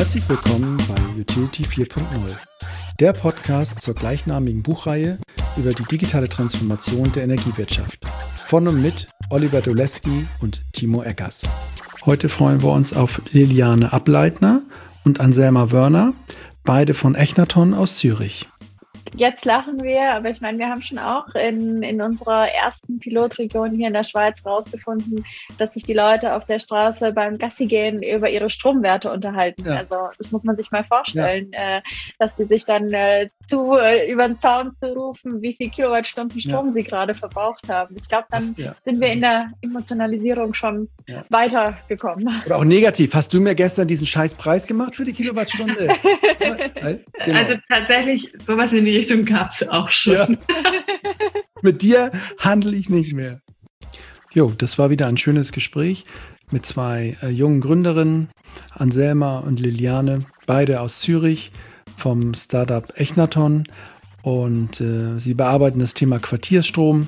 Herzlich willkommen bei Utility 4.0, der Podcast zur gleichnamigen Buchreihe über die digitale Transformation der Energiewirtschaft. Von und mit Oliver Doleski und Timo Eggers. Heute freuen wir uns auf Liliane Ableitner und Anselma Wörner, beide von Echnaton aus Zürich. Jetzt lachen wir, aber ich meine, wir haben schon auch in unserer ersten Pilotregion hier in der Schweiz rausgefunden, dass sich die Leute auf der Straße beim Gassigehen über ihre Stromwerte unterhalten. Ja. Also das muss man sich mal vorstellen, dass die sich dann über den Zaun zurufen, wie viel Kilowattstunden Strom sie gerade verbraucht haben. Ich glaube, dann sind wir in der Emotionalisierung schon weitergekommen. Oder auch negativ. Hast du mir gestern diesen scheiß Preis gemacht für die Kilowattstunde? Genau. Also tatsächlich, sowas in die Richtung gab es auch schon. Ja. Mit dir handle ich nicht mehr. Jo, das war wieder ein schönes Gespräch mit zwei jungen Gründerinnen, Anselma und Liliane, beide aus Zürich vom Startup Echnaton. Und sie bearbeiten das Thema Quartierstrom,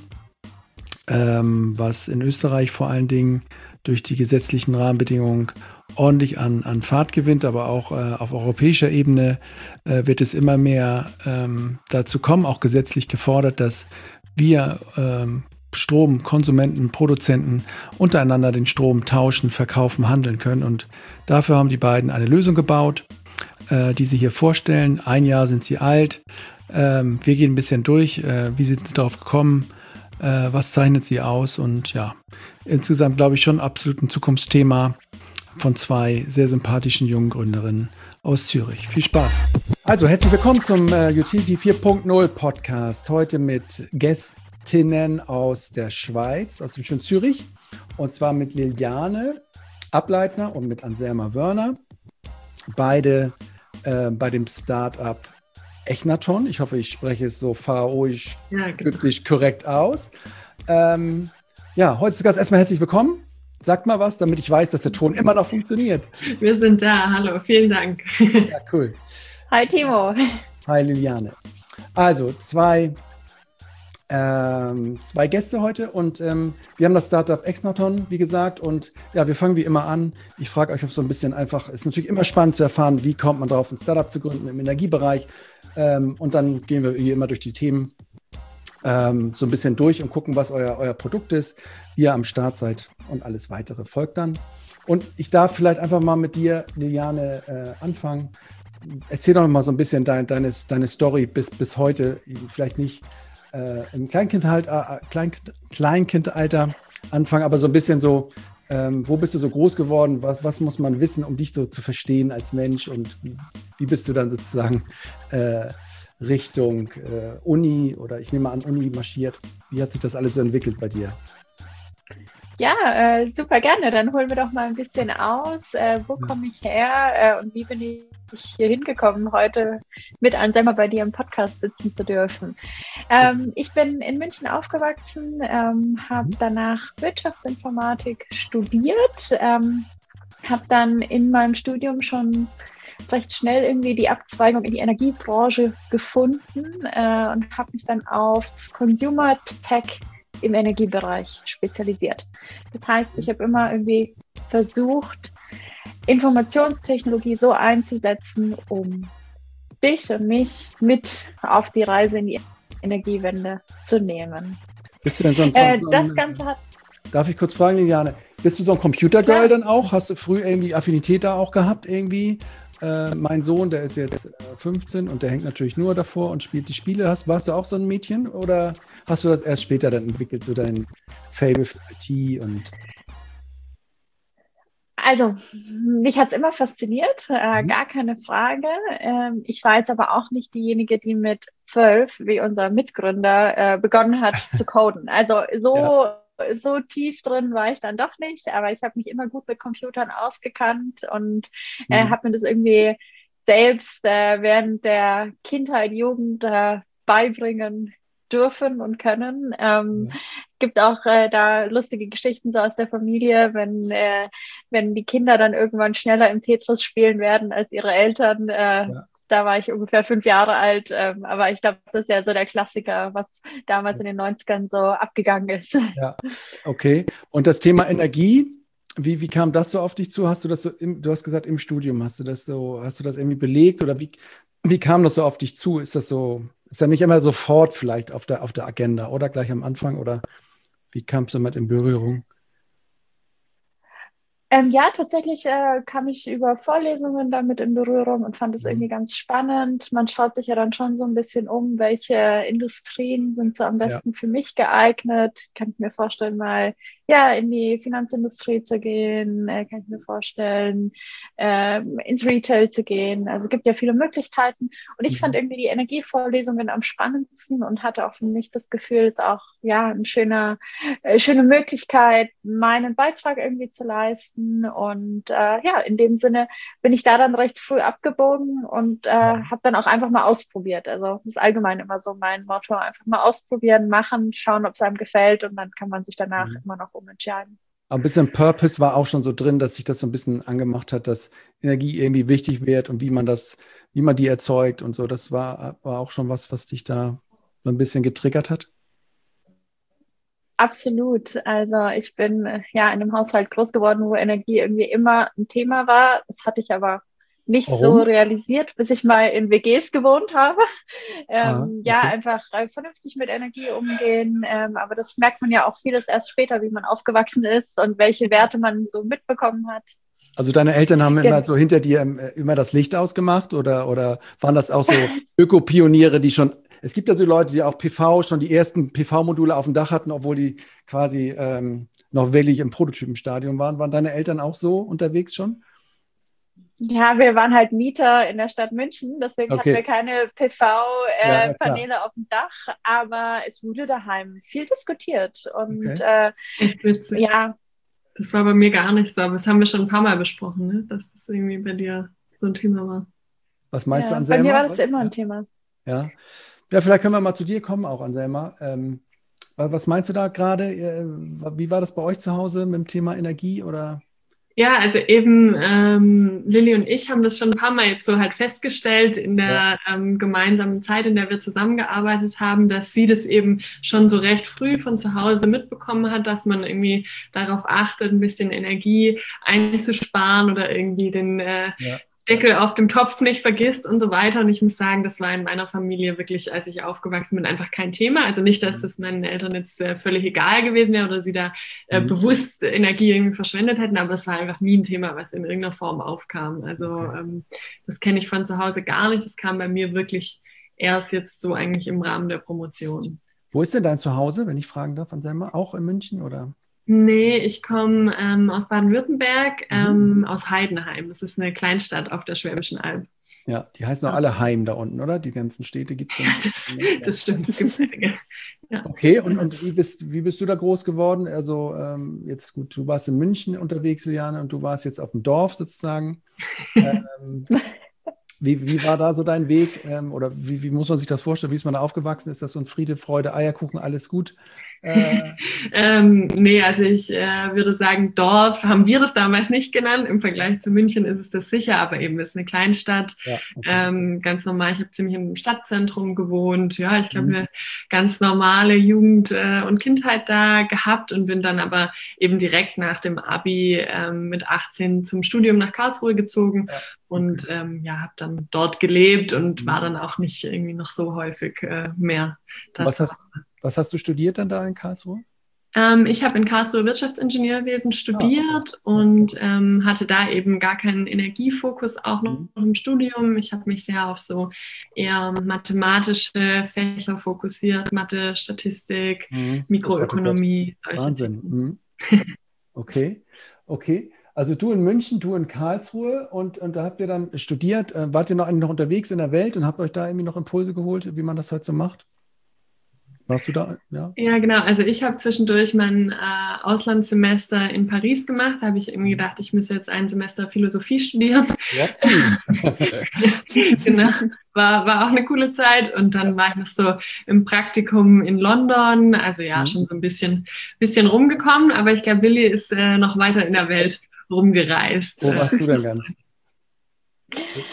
was in Österreich vor allen Dingen durch die gesetzlichen Rahmenbedingungen ordentlich an Fahrt gewinnt, aber auch auf europäischer Ebene wird es immer mehr dazu kommen, auch gesetzlich gefordert, dass wir Stromkonsumenten, Produzenten untereinander den Strom tauschen, verkaufen, handeln können. Und dafür haben die beiden eine Lösung gebaut, die sie hier vorstellen. Ein Jahr sind sie alt. Wir gehen ein bisschen durch. Wie sind sie darauf gekommen? Was zeichnet sie aus? Und ja, insgesamt glaube ich schon absolut ein Zukunftsthema von zwei sehr sympathischen jungen Gründerinnen aus Zürich. Viel Spaß. Also herzlich willkommen zum Utility 4.0 Podcast. Heute mit Gästinnen aus der Schweiz, aus dem schönen Zürich. Und zwar mit Liliane Ableitner und mit Anselma Wörner. Beide bei dem Startup Echnaton. Ich hoffe, ich spreche es so pharaoisch, wirklich korrekt aus. Heute zu Gast erstmal herzlich willkommen. Sagt mal was, damit ich weiß, dass der Ton immer noch funktioniert. Wir sind da. Hallo, vielen Dank. Ja, cool. Hi, Timo. Hi, Liliane. Also, zwei Gäste heute und wir haben das Startup Echnaton, wie gesagt, und ja, wir fangen wie immer an. Ich frage euch auf so ein bisschen einfach, es ist natürlich immer spannend zu erfahren, wie kommt man drauf, ein Startup zu gründen im Energiebereich, und dann gehen wir wie immer durch die Themen so ein bisschen durch und gucken, was euer Produkt ist, wie ihr am Start seid und alles weitere folgt dann. Und ich darf vielleicht einfach mal mit dir, Liliane, anfangen. Erzähl doch mal so ein bisschen deine Story bis heute, vielleicht nicht im Kleinkindalter anfangen, aber so ein bisschen so, wo bist du so groß geworden, was muss man wissen, um dich so zu verstehen als Mensch und wie bist du dann sozusagen Richtung Uni oder ich nehme an Uni marschiert. Wie hat sich das alles so entwickelt bei dir? Ja, super gerne. Dann holen wir doch mal ein bisschen aus. Wo komme ich her und wie bin ich hier hingekommen, heute mit Anselma bei dir im Podcast sitzen zu dürfen? Ich bin in München aufgewachsen, habe danach Wirtschaftsinformatik studiert, habe dann in meinem Studium schon recht schnell irgendwie die Abzweigung in die Energiebranche gefunden und habe mich dann auf Consumer Tech im Energiebereich spezialisiert. Das heißt, ich habe immer irgendwie versucht, Informationstechnologie so einzusetzen, um dich und mich mit auf die Reise in die Energiewende zu nehmen. Bist du denn so das Ganze hat... Darf ich kurz fragen, Liliane, bist du so ein Computergirl dann auch? Hast du früh irgendwie Affinität da auch gehabt irgendwie? Mein Sohn, der ist jetzt 15 und der hängt natürlich nur davor und spielt die Spiele. Warst du auch so ein Mädchen oder hast du das erst später dann entwickelt, so dein Faible für IT und... Also, mich hat es immer fasziniert, gar keine Frage. Ich war jetzt aber auch nicht diejenige, die mit 12, wie unser Mitgründer, begonnen hat zu coden. Also so tief drin war ich dann doch nicht, aber ich habe mich immer gut mit Computern ausgekannt und habe mir das irgendwie selbst während der Kindheit, Jugend beibringen dürfen und können. Gibt auch da lustige Geschichten so aus der Familie, wenn die Kinder dann irgendwann schneller im Tetris spielen werden als ihre Eltern. Da war ich ungefähr 5 Jahre alt, aber ich glaube, das ist ja so der Klassiker, was damals in den 90ern so abgegangen ist. Ja, okay. Und das Thema Energie, wie kam das so auf dich zu? Hast du das so, du hast gesagt, im Studium hast du das irgendwie belegt oder wie kam das so auf dich zu? Ist ja nicht immer sofort vielleicht auf der Agenda oder gleich am Anfang oder wie kamst du damit in Berührung? Ja, tatsächlich kam ich über Vorlesungen damit in Berührung und fand es irgendwie ganz spannend. Man schaut sich ja dann schon so ein bisschen um, welche Industrien sind so am Ja. besten für mich geeignet. Kann ich mir vorstellen, mal ja in die Finanzindustrie zu gehen, kann ich mir vorstellen, ins Retail zu gehen. Also es gibt ja viele Möglichkeiten. Und ich fand irgendwie die Energievorlesungen am spannendsten und hatte auch für mich das Gefühl, es ist auch ja eine schöne Möglichkeit, meinen Beitrag irgendwie zu leisten. Und ja, in dem Sinne bin ich da dann recht früh abgebogen und habe dann auch einfach mal ausprobiert. Also das ist allgemein immer so mein Motto, einfach mal ausprobieren, machen, schauen, ob es einem gefällt und dann kann man sich danach immer noch umentscheiden. Aber ein bisschen Purpose war auch schon so drin, dass sich das so ein bisschen angemacht hat, dass Energie irgendwie wichtig wird und wie man die erzeugt und so. Das war auch schon was dich da so ein bisschen getriggert hat. Absolut. Also ich bin ja in einem Haushalt groß geworden, wo Energie irgendwie immer ein Thema war. Das hatte ich aber nicht so Warum? realisiert, bis ich mal in WGs gewohnt habe. Okay. Ja, einfach vernünftig mit Energie umgehen. Aber das merkt man ja auch vieles erst später, wie man aufgewachsen ist und welche Werte man so mitbekommen hat. Also deine Eltern haben immer so hinter dir immer das Licht ausgemacht oder waren das auch so Ökopioniere, die schon, es gibt ja so Leute, die auch schon die ersten PV-Module auf dem Dach hatten, obwohl die quasi noch wirklich im Prototypenstadium waren. Waren deine Eltern auch so unterwegs schon? Ja, wir waren halt Mieter in der Stadt München, deswegen hatten wir keine PV-Paneele auf dem Dach, aber es wurde daheim viel diskutiert und echt witzig. Ja. Das war bei mir gar nicht so, aber das haben wir schon ein paar Mal besprochen, ne? Dass das irgendwie bei dir so ein Thema war. Was meinst du, Anselma? Bei mir war das immer ein Thema. Ja, vielleicht können wir mal zu dir kommen, auch Anselma. Was meinst du da gerade? Wie war das bei euch zu Hause mit dem Thema Energie oder? Ja, also eben Lilly und ich haben das schon ein paar Mal jetzt so halt festgestellt in der gemeinsamen Zeit, in der wir zusammengearbeitet haben, dass sie das eben schon so recht früh von zu Hause mitbekommen hat, dass man irgendwie darauf achtet, ein bisschen Energie einzusparen oder irgendwie den Deckel auf dem Topf nicht vergisst und so weiter. Und ich muss sagen, das war in meiner Familie wirklich, als ich aufgewachsen bin, einfach kein Thema. Also nicht, dass das meinen Eltern jetzt völlig egal gewesen wäre oder sie da bewusst Energie irgendwie verschwendet hätten, aber es war einfach nie ein Thema, was in irgendeiner Form aufkam. Also das kenne ich von zu Hause gar nicht. Das kam bei mir wirklich erst jetzt so eigentlich im Rahmen der Promotion. Wo ist denn dein Zuhause, wenn ich fragen darf, Anselma? Auch in München oder? Nee, ich komme aus Baden-Württemberg, aus Heidenheim. Das ist eine Kleinstadt auf der Schwäbischen Alb. Ja, die heißen auch alle Heim da unten, oder? Die ganzen Städte gibt es. Das stimmt, es gibt einige. Ja. Okay, und wie bist du da groß geworden? Also jetzt gut, du warst in München unterwegs, Liliane, und du warst jetzt auf dem Dorf sozusagen. Wie war da so dein Weg? Oder wie muss man sich das vorstellen? Wie ist man da aufgewachsen? Ist das so ein Friede, Freude, Eierkuchen, alles gut? Nee, also ich würde sagen, Dorf haben wir das damals nicht genannt. Im Vergleich zu München ist es das sicher, aber eben ist eine Kleinstadt. Ja, okay. Ganz normal. Ich habe ziemlich im Stadtzentrum gewohnt. Ja, ich glaube, eine ganz normale Jugend und Kindheit da gehabt und bin dann aber eben direkt nach dem Abi mit 18 zum Studium nach Karlsruhe gezogen. Ja. Und habe dann dort gelebt und war dann auch nicht irgendwie noch so häufig mehr. Was hast du studiert dann da in Karlsruhe? Ich habe in Karlsruhe Wirtschaftsingenieurwesen studiert und hatte da eben gar keinen Energiefokus, auch noch im Studium. Ich habe mich sehr auf so eher mathematische Fächer fokussiert, Mathe, Statistik, Mikroökonomie. Wahnsinn. Okay. Also du in München, du in Karlsruhe und da habt ihr dann studiert. Wart ihr noch unterwegs in der Welt und habt euch da irgendwie noch Impulse geholt, wie man das heute so macht? Warst du da? Ja, genau. Also ich habe zwischendurch mein Auslandssemester in Paris gemacht. Da habe ich irgendwie gedacht, ich müsse jetzt ein Semester Philosophie studieren. Ja. Genau. War auch eine coole Zeit. Und dann war ich noch so im Praktikum in London. Also schon so ein bisschen rumgekommen. Aber ich glaube, Willi ist noch weiter in der Welt rumgereist. Wo warst du denn ganz?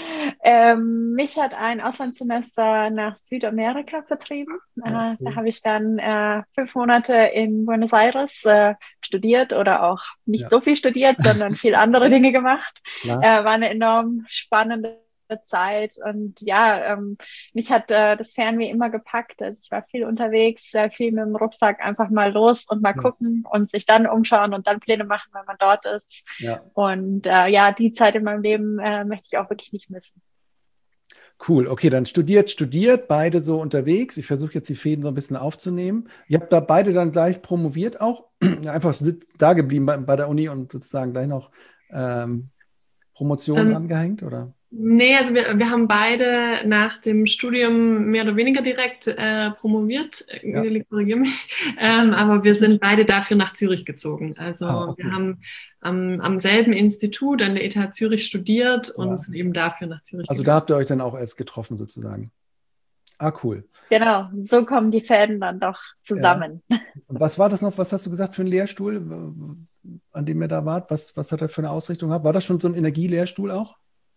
Mich hat ein Auslandssemester nach Südamerika vertrieben. Ja, cool. Da habe ich dann 5 Monate in Buenos Aires studiert oder auch nicht so viel studiert, sondern viel andere Dinge gemacht. War eine enorm spannende Zeit und ja, mich hat das Fernweh immer gepackt. Also ich war viel unterwegs, sehr viel mit dem Rucksack einfach mal los und mal gucken und sich dann umschauen und dann Pläne machen, wenn man dort ist. Ja. Und ja, die Zeit in meinem Leben möchte ich auch wirklich nicht missen. Cool, okay, dann studiert, beide so unterwegs. Ich versuche jetzt die Fäden so ein bisschen aufzunehmen. Ihr habt da beide dann gleich promoviert auch? Einfach da geblieben bei der Uni und sozusagen gleich noch Promotion angehängt, oder? Nee, also wir haben beide nach dem Studium mehr oder weniger direkt promoviert. Korrigiere mich. Aber wir sind beide dafür nach Zürich gezogen. Also wir haben am selben Institut an der ETH Zürich studiert und sind eben dafür nach Zürich gegangen. Da habt ihr euch dann auch erst getroffen sozusagen. Cool. Genau, so kommen die Fäden dann doch zusammen. Ja. Und was war das noch, was hast du gesagt für einen Lehrstuhl, an dem ihr da wart? Was hat er für eine Ausrichtung gehabt? War das schon so ein Energielehrstuhl auch?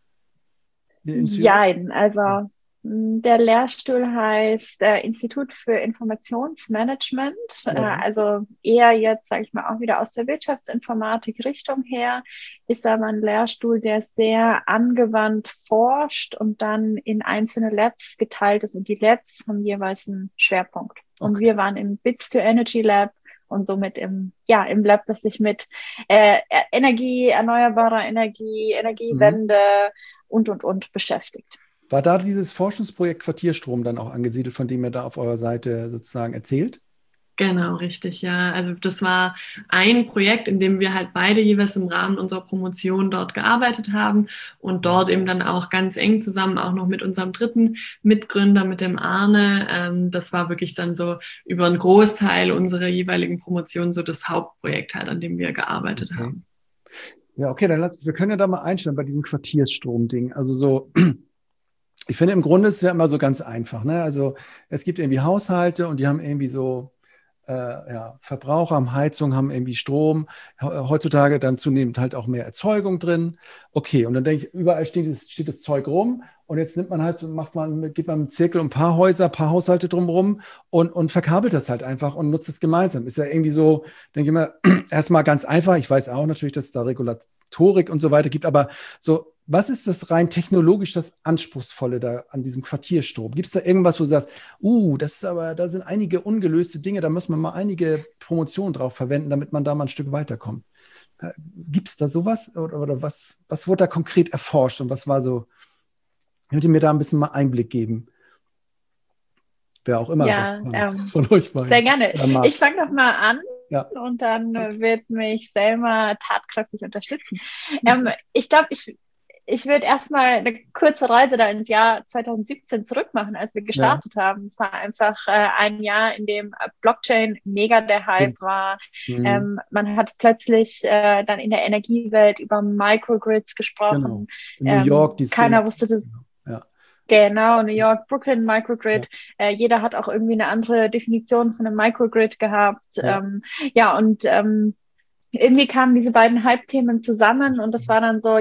Jein, also der Lehrstuhl heißt Institut für Informationsmanagement, also eher jetzt, sage ich mal, auch wieder aus der Wirtschaftsinformatik Richtung her, ist aber ein Lehrstuhl, der sehr angewandt forscht und dann in einzelne Labs geteilt ist und die Labs haben jeweils einen Schwerpunkt. Und wir waren im Bits to Energy Lab und somit im Lab, das sich mit Energie, erneuerbarer Energie, Energiewende und beschäftigt. War da dieses Forschungsprojekt Quartierstrom dann auch angesiedelt, von dem ihr da auf eurer Seite sozusagen erzählt? Genau, richtig, ja. Also das war ein Projekt, in dem wir halt beide jeweils im Rahmen unserer Promotion dort gearbeitet haben und dort eben dann auch ganz eng zusammen auch noch mit unserem dritten Mitgründer, mit dem Arne. Das war wirklich dann so über einen Großteil unserer jeweiligen Promotion so das Hauptprojekt halt, an dem wir gearbeitet haben. Ja, okay, dann wir können ja da mal einstellen bei diesem Quartierstrom-Ding. Also so, ich finde im Grunde ist es ja immer so ganz einfach, ne? Also es gibt irgendwie Haushalte und die haben irgendwie so Verbraucher, haben Heizung, haben irgendwie Strom, heutzutage dann zunehmend halt auch mehr Erzeugung drin. Okay, und dann denke ich, überall steht das Zeug rum und jetzt nimmt man halt, geht man einen Zirkel um ein paar Häuser, ein paar Haushalte drumherum und verkabelt das halt einfach und nutzt es gemeinsam. Ist ja irgendwie so, denke ich mal, erstmal ganz einfach. Ich weiß auch natürlich, dass es da Regulatorik und so weiter gibt, aber so, was ist das rein technologisch das Anspruchsvolle da an diesem Quartierstrom? Gibt es da irgendwas, wo du sagst, da sind einige ungelöste Dinge, da muss man mal einige Promotionen drauf verwenden, damit man da mal ein Stück weiterkommt? Gibt es da sowas? Oder was wurde da konkret erforscht und was war so? Könnt ihr mir da ein bisschen mal Einblick geben? Wer auch immer das von euch war. Sehr gerne. Ich fange noch mal an. Ja. Und dann wird mich Selma tatkräftig unterstützen. Ich glaube, ich würde erstmal eine kurze Reise da ins Jahr 2017 zurückmachen, als wir gestartet haben. Es war einfach ein Jahr, in dem Blockchain mega der Hype war. Man hat plötzlich dann in der Energiewelt über Microgrids gesprochen. Genau. In New York, keiner wusste das. Genau, New York, Brooklyn, Microgrid. Jeder hat auch irgendwie eine andere Definition von einem Microgrid gehabt. Und irgendwie kamen diese beiden Hype-Themen zusammen und das war dann so,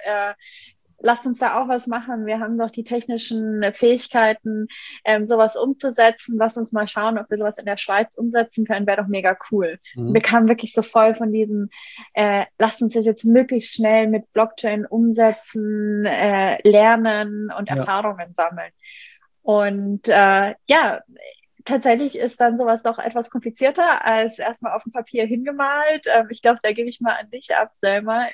lasst uns da auch was machen. Wir haben doch die technischen Fähigkeiten, sowas umzusetzen. Lasst uns mal schauen, ob wir sowas in der Schweiz umsetzen können. Wäre doch mega cool. Wir kamen wirklich so voll von diesem, lasst uns das jetzt möglichst schnell mit Blockchain umsetzen, lernen und Erfahrungen sammeln. Und tatsächlich ist dann sowas doch etwas komplizierter als erstmal auf dem Papier hingemalt. Ich glaube, da gebe ich mal an dich ab, Selma.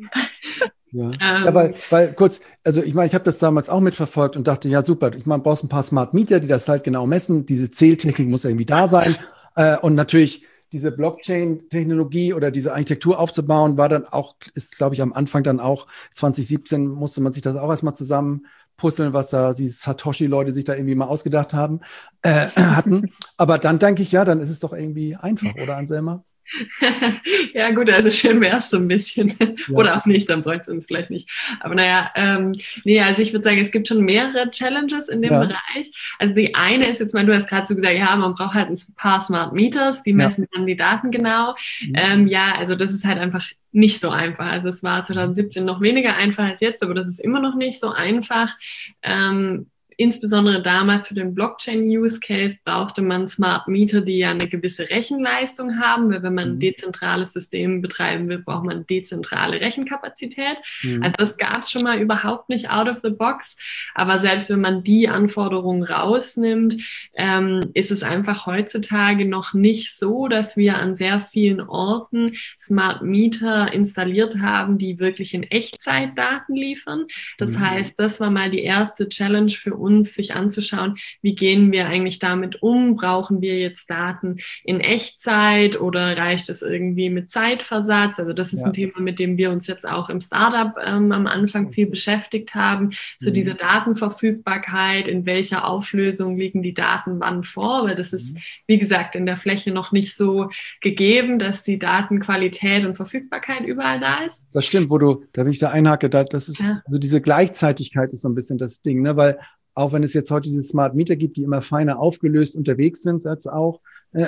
Weil kurz, also ich meine, ich habe das damals auch mitverfolgt und dachte, ja super, ich meine, brauchst ein paar Smart Meter, die das halt genau messen. Diese Zähltechnik muss irgendwie da sein. Und natürlich diese Blockchain-Technologie oder diese Architektur aufzubauen, ist, glaube ich, am Anfang dann auch 2017 musste man sich das auch erstmal zusammen puzzeln, was da die Satoshi-Leute sich da irgendwie mal ausgedacht hatten. Aber dann denke ich, dann ist es doch irgendwie einfach, oder Anselma? Ja gut, also schön wäre es so ein bisschen. Ja. Oder auch nicht, dann bräuchte es uns vielleicht nicht. Aber naja, nee, also ich würde sagen, es gibt schon mehrere Challenges in dem Bereich. Also die eine ist jetzt mal, du hast gerade so gesagt, ja, man braucht halt ein paar Smart Meters, die messen dann die Daten genau. Ja, also das ist halt einfach nicht so einfach. Also es war 2017 noch weniger einfach als jetzt, aber das ist immer noch nicht so einfach. Insbesondere damals für den Blockchain-Use-Case brauchte man Smart Meter, die ja eine gewisse Rechenleistung haben, weil wenn man ein dezentrales System betreiben will, braucht man dezentrale Rechenkapazität. Also das gab es schon mal überhaupt nicht out of the box, aber selbst wenn man die Anforderungen rausnimmt, ist es einfach heutzutage noch nicht so, dass wir an sehr vielen Orten Smart Meter installiert haben, die wirklich in Echtzeit Daten liefern. Das heißt, das war mal die erste Challenge für uns, sich anzuschauen, wie gehen wir eigentlich damit um? Brauchen wir jetzt Daten in Echtzeit oder reicht es irgendwie mit Zeitversatz? Also das ist ein Thema, mit dem wir uns jetzt auch im Startup am Anfang viel beschäftigt haben. So diese Datenverfügbarkeit, in welcher Auflösung liegen die Daten wann vor? Weil das ist, wie gesagt, in der Fläche noch nicht so gegeben, dass die Datenqualität und Verfügbarkeit überall da ist. Das stimmt, da bin ich da einhake, das ist, also diese Gleichzeitigkeit ist so ein bisschen das Ding, ne, weil auch wenn es jetzt heute diese Smart Meter gibt, die immer feiner aufgelöst unterwegs sind, jetzt auch,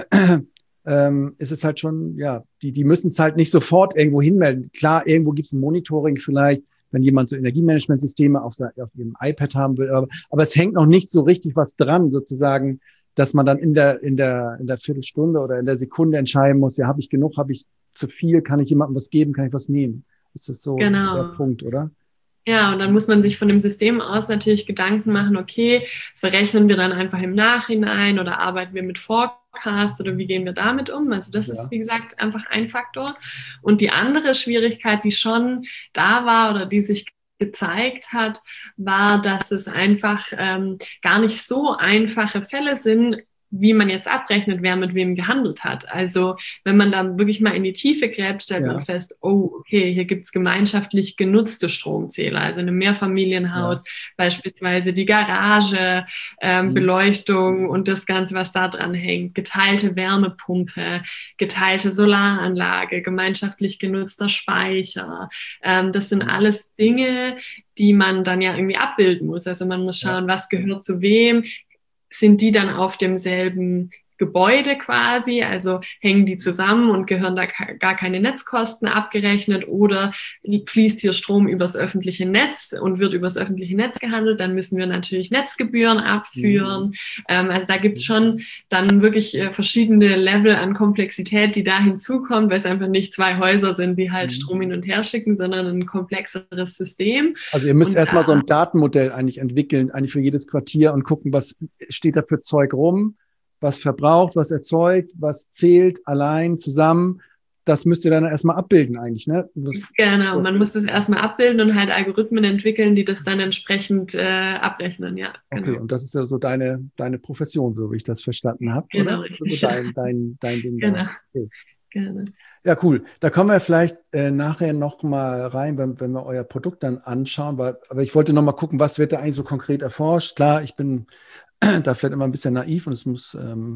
ist es halt schon, ja, die müssen es halt nicht sofort irgendwo hinmelden. Klar, irgendwo gibt es ein Monitoring vielleicht, wenn jemand so Energiemanagementsysteme auf ihrem iPad haben will, aber es hängt noch nicht so richtig was dran, sozusagen, dass man dann in der Viertelstunde oder in der Sekunde entscheiden muss, ja, habe ich genug, habe ich zu viel, kann ich jemandem was geben, kann ich was nehmen? Das ist so der Punkt, oder? Ja, und dann muss man sich von dem System aus natürlich Gedanken machen, okay, verrechnen wir dann einfach im Nachhinein oder arbeiten wir mit Forecast oder wie gehen wir damit um? Also das ist, wie gesagt, einfach ein Faktor. Und die andere Schwierigkeit, die schon da war oder die sich gezeigt hat, war, dass es einfach gar nicht so einfache Fälle sind, wie man jetzt abrechnet, wer mit wem gehandelt hat. Also wenn man da wirklich mal in die Tiefe gräbt, stellt man fest, oh, okay, hier gibt's gemeinschaftlich genutzte Stromzähler, also in einem Mehrfamilienhaus beispielsweise die Garage, Beleuchtung und das Ganze, was da dran hängt, geteilte Wärmepumpe, geteilte Solaranlage, gemeinschaftlich genutzter Speicher. Das sind alles Dinge, die man dann ja irgendwie abbilden muss. Also man muss schauen, was gehört zu wem. Sind die dann auf demselben Gebäude quasi, also hängen die zusammen und gehören da gar keine Netzkosten abgerechnet oder fließt hier Strom übers öffentliche Netz und wird übers öffentliche Netz gehandelt, dann müssen wir natürlich Netzgebühren abführen. Also da gibt's schon dann wirklich verschiedene Level an Komplexität, die da hinzukommt, weil es einfach nicht zwei Häuser sind, die halt Strom hin und her schicken, sondern ein komplexeres System. Also ihr müsst erstmal so ein Datenmodell eigentlich entwickeln, eigentlich für jedes Quartier und gucken, was steht da für Zeug rum, was verbraucht, was erzeugt, was zählt, allein, zusammen. Das müsst ihr dann erstmal abbilden eigentlich, ne? Genau, man muss das erstmal abbilden und halt Algorithmen entwickeln, die das dann entsprechend abrechnen, ja. Genau. Okay, und das ist ja so deine Profession, so wie ich das verstanden habe, genau, oder? Das ist so dein Ding. Genau. Okay. Gerne. Ja, cool. Da kommen wir vielleicht nachher noch mal rein, wenn wir euer Produkt dann anschauen. Aber ich wollte noch mal gucken, was wird da eigentlich so konkret erforscht. Klar, ich bin da vielleicht immer ein bisschen naiv und es muss,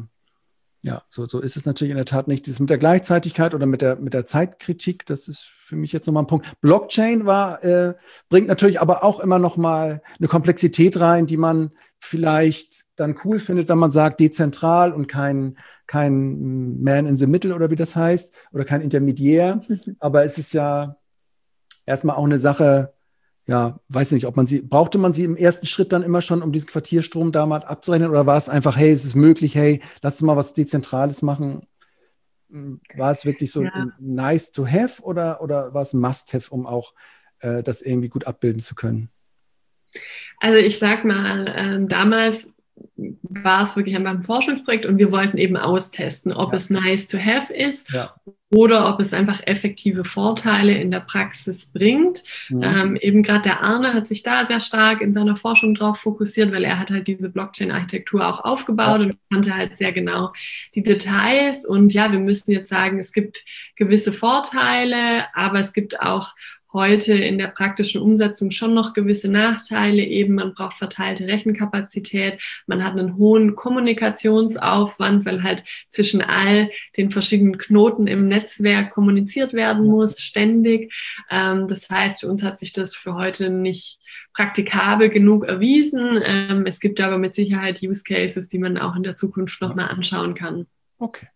so ist es natürlich in der Tat nicht. Dieses mit der Gleichzeitigkeit oder mit der Zeitkritik, das ist für mich jetzt nochmal ein Punkt. Blockchain bringt natürlich aber auch immer noch mal eine Komplexität rein, die man vielleicht dann cool findet, wenn man sagt, dezentral und kein Man in the Middle oder wie das heißt, oder kein Intermediär. Aber es ist ja erstmal auch eine Sache, ja, weiß nicht, brauchte man sie im ersten Schritt dann immer schon, um diesen Quartierstrom da mal abzurechnen, oder war es einfach, hey, es ist möglich, hey, lass uns mal was Dezentrales machen? War es wirklich so nice to have oder war es ein Must-have, um auch das irgendwie gut abbilden zu können? Also ich sag mal, damals war es wirklich einfach ein Forschungsprojekt und wir wollten eben austesten, ob es nice to have ist oder ob es einfach effektive Vorteile in der Praxis bringt. Eben gerade der Arne hat sich da sehr stark in seiner Forschung drauf fokussiert, weil er hat halt diese Blockchain-Architektur auch aufgebaut und kannte halt sehr genau die Details. Und ja, wir müssen jetzt sagen, es gibt gewisse Vorteile, aber es gibt auch heute in der praktischen Umsetzung schon noch gewisse Nachteile. Eben, man braucht verteilte Rechenkapazität, man hat einen hohen Kommunikationsaufwand, weil halt zwischen all den verschiedenen Knoten im Netzwerk kommuniziert werden muss, ständig. Das heißt, für uns hat sich das für heute nicht praktikabel genug erwiesen. Es gibt aber mit Sicherheit Use Cases, die man auch in der Zukunft nochmal anschauen kann. Okay.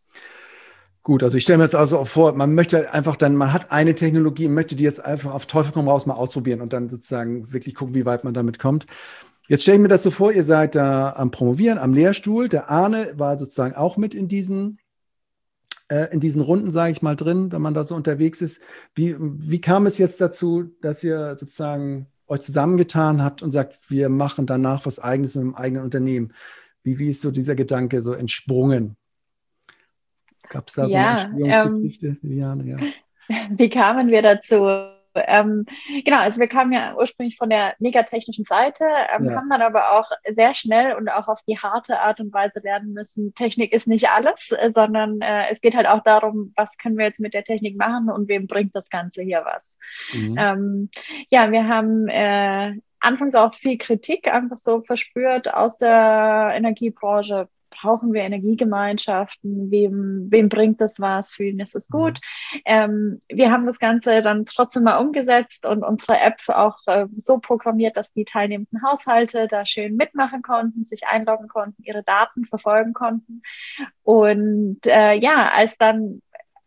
Gut, also ich stelle mir jetzt also auch vor, man möchte einfach dann, man hat eine Technologie und möchte die jetzt einfach auf Teufel komm raus mal ausprobieren und dann sozusagen wirklich gucken, wie weit man damit kommt. Jetzt stelle ich mir das so vor, ihr seid da am Promovieren, am Lehrstuhl. Der Arne war sozusagen auch mit in diesen Runden, sage ich mal, drin, wenn man da so unterwegs ist. Wie kam es jetzt dazu, dass ihr sozusagen euch zusammengetan habt und sagt, wir machen danach was Eigenes mit dem eigenen Unternehmen? Wie ist so dieser Gedanke so entsprungen? Gab es da so eine Entstehungsgeschichte, Liliane? Ja. Wie kamen wir dazu? Genau, also wir kamen ja ursprünglich von der megatechnischen Seite, haben dann aber auch sehr schnell und auch auf die harte Art und Weise lernen müssen, Technik ist nicht alles, sondern es geht halt auch darum, was können wir jetzt mit der Technik machen und wem bringt das Ganze hier was. Ja, wir haben anfangs auch viel Kritik einfach so verspürt aus der Energiebranche. Brauchen wir Energiegemeinschaften? Wem bringt das was? Für ihn ist es gut. Wir haben das Ganze dann trotzdem mal umgesetzt und unsere App auch so programmiert, dass die teilnehmenden Haushalte da schön mitmachen konnten, sich einloggen konnten, ihre Daten verfolgen konnten. Und als dann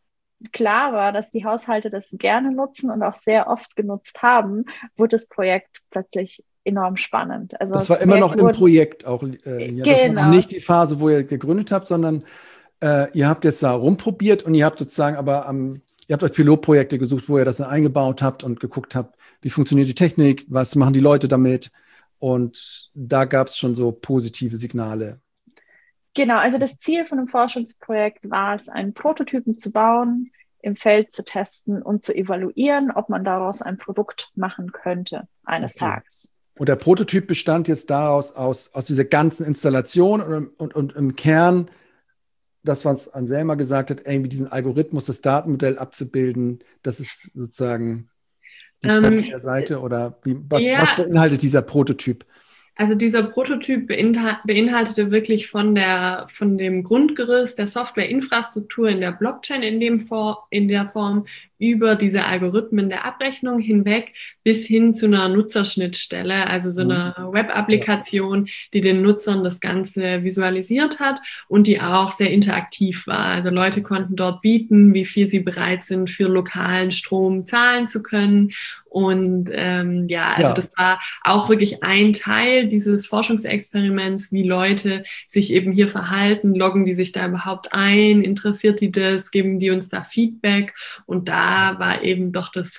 klar war, dass die Haushalte das gerne nutzen und auch sehr oft genutzt haben, wurde das Projekt plötzlich enorm spannend. Also das war immer noch im Projekt auch. Genau. Das war noch nicht die Phase, wo ihr gegründet habt, sondern ihr habt jetzt da rumprobiert und ihr habt sozusagen ihr habt euch Pilotprojekte gesucht, wo ihr das dann eingebaut habt und geguckt habt, wie funktioniert die Technik, was machen die Leute damit, und da gab es schon so positive Signale. Genau, also das Ziel von einem Forschungsprojekt war es, einen Prototypen zu bauen, im Feld zu testen und zu evaluieren, ob man daraus ein Produkt machen könnte eines Tages. Und der Prototyp bestand jetzt daraus aus dieser ganzen Installation und im Kern, das, was Anselma gesagt hat, irgendwie diesen Algorithmus, das Datenmodell abzubilden, das ist sozusagen die Software-Seite, oder was beinhaltet dieser Prototyp? Also dieser Prototyp beinhaltete wirklich von dem Grundgerüst der Softwareinfrastruktur in der Blockchain in der Form über diese Algorithmen der Abrechnung hinweg bis hin zu einer Nutzerschnittstelle, also so einer Web-Applikation, die den Nutzern das Ganze visualisiert hat und die auch sehr interaktiv war. Also Leute konnten dort bieten, wie viel sie bereit sind, für lokalen Strom zahlen zu können. Und das war auch wirklich ein Teil dieses Forschungsexperiments, wie Leute sich eben hier verhalten, loggen die sich da überhaupt ein, interessiert die das, geben die uns da Feedback, und da war eben doch das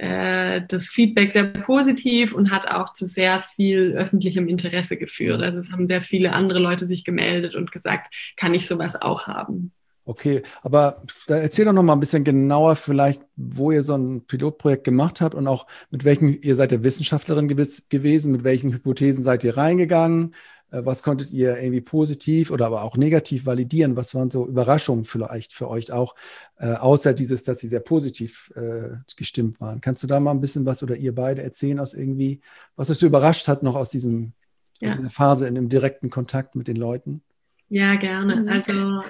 Feedback sehr positiv und hat auch zu sehr viel öffentlichem Interesse geführt. Also es haben sehr viele andere Leute sich gemeldet und gesagt, kann ich sowas auch haben. Okay, aber erzähl doch noch mal ein bisschen genauer vielleicht, wo ihr so ein Pilotprojekt gemacht habt und auch ihr seid ja Wissenschaftlerin gewesen, mit welchen Hypothesen seid ihr reingegangen, was konntet ihr irgendwie positiv oder aber auch negativ validieren, was waren so Überraschungen vielleicht für euch auch, außer dieses, dass sie sehr positiv gestimmt waren. Kannst du da mal ein bisschen was, oder ihr beide erzählen was euch so überrascht hat noch aus dieser Phase in dem direkten Kontakt mit den Leuten? Ja, gerne. Also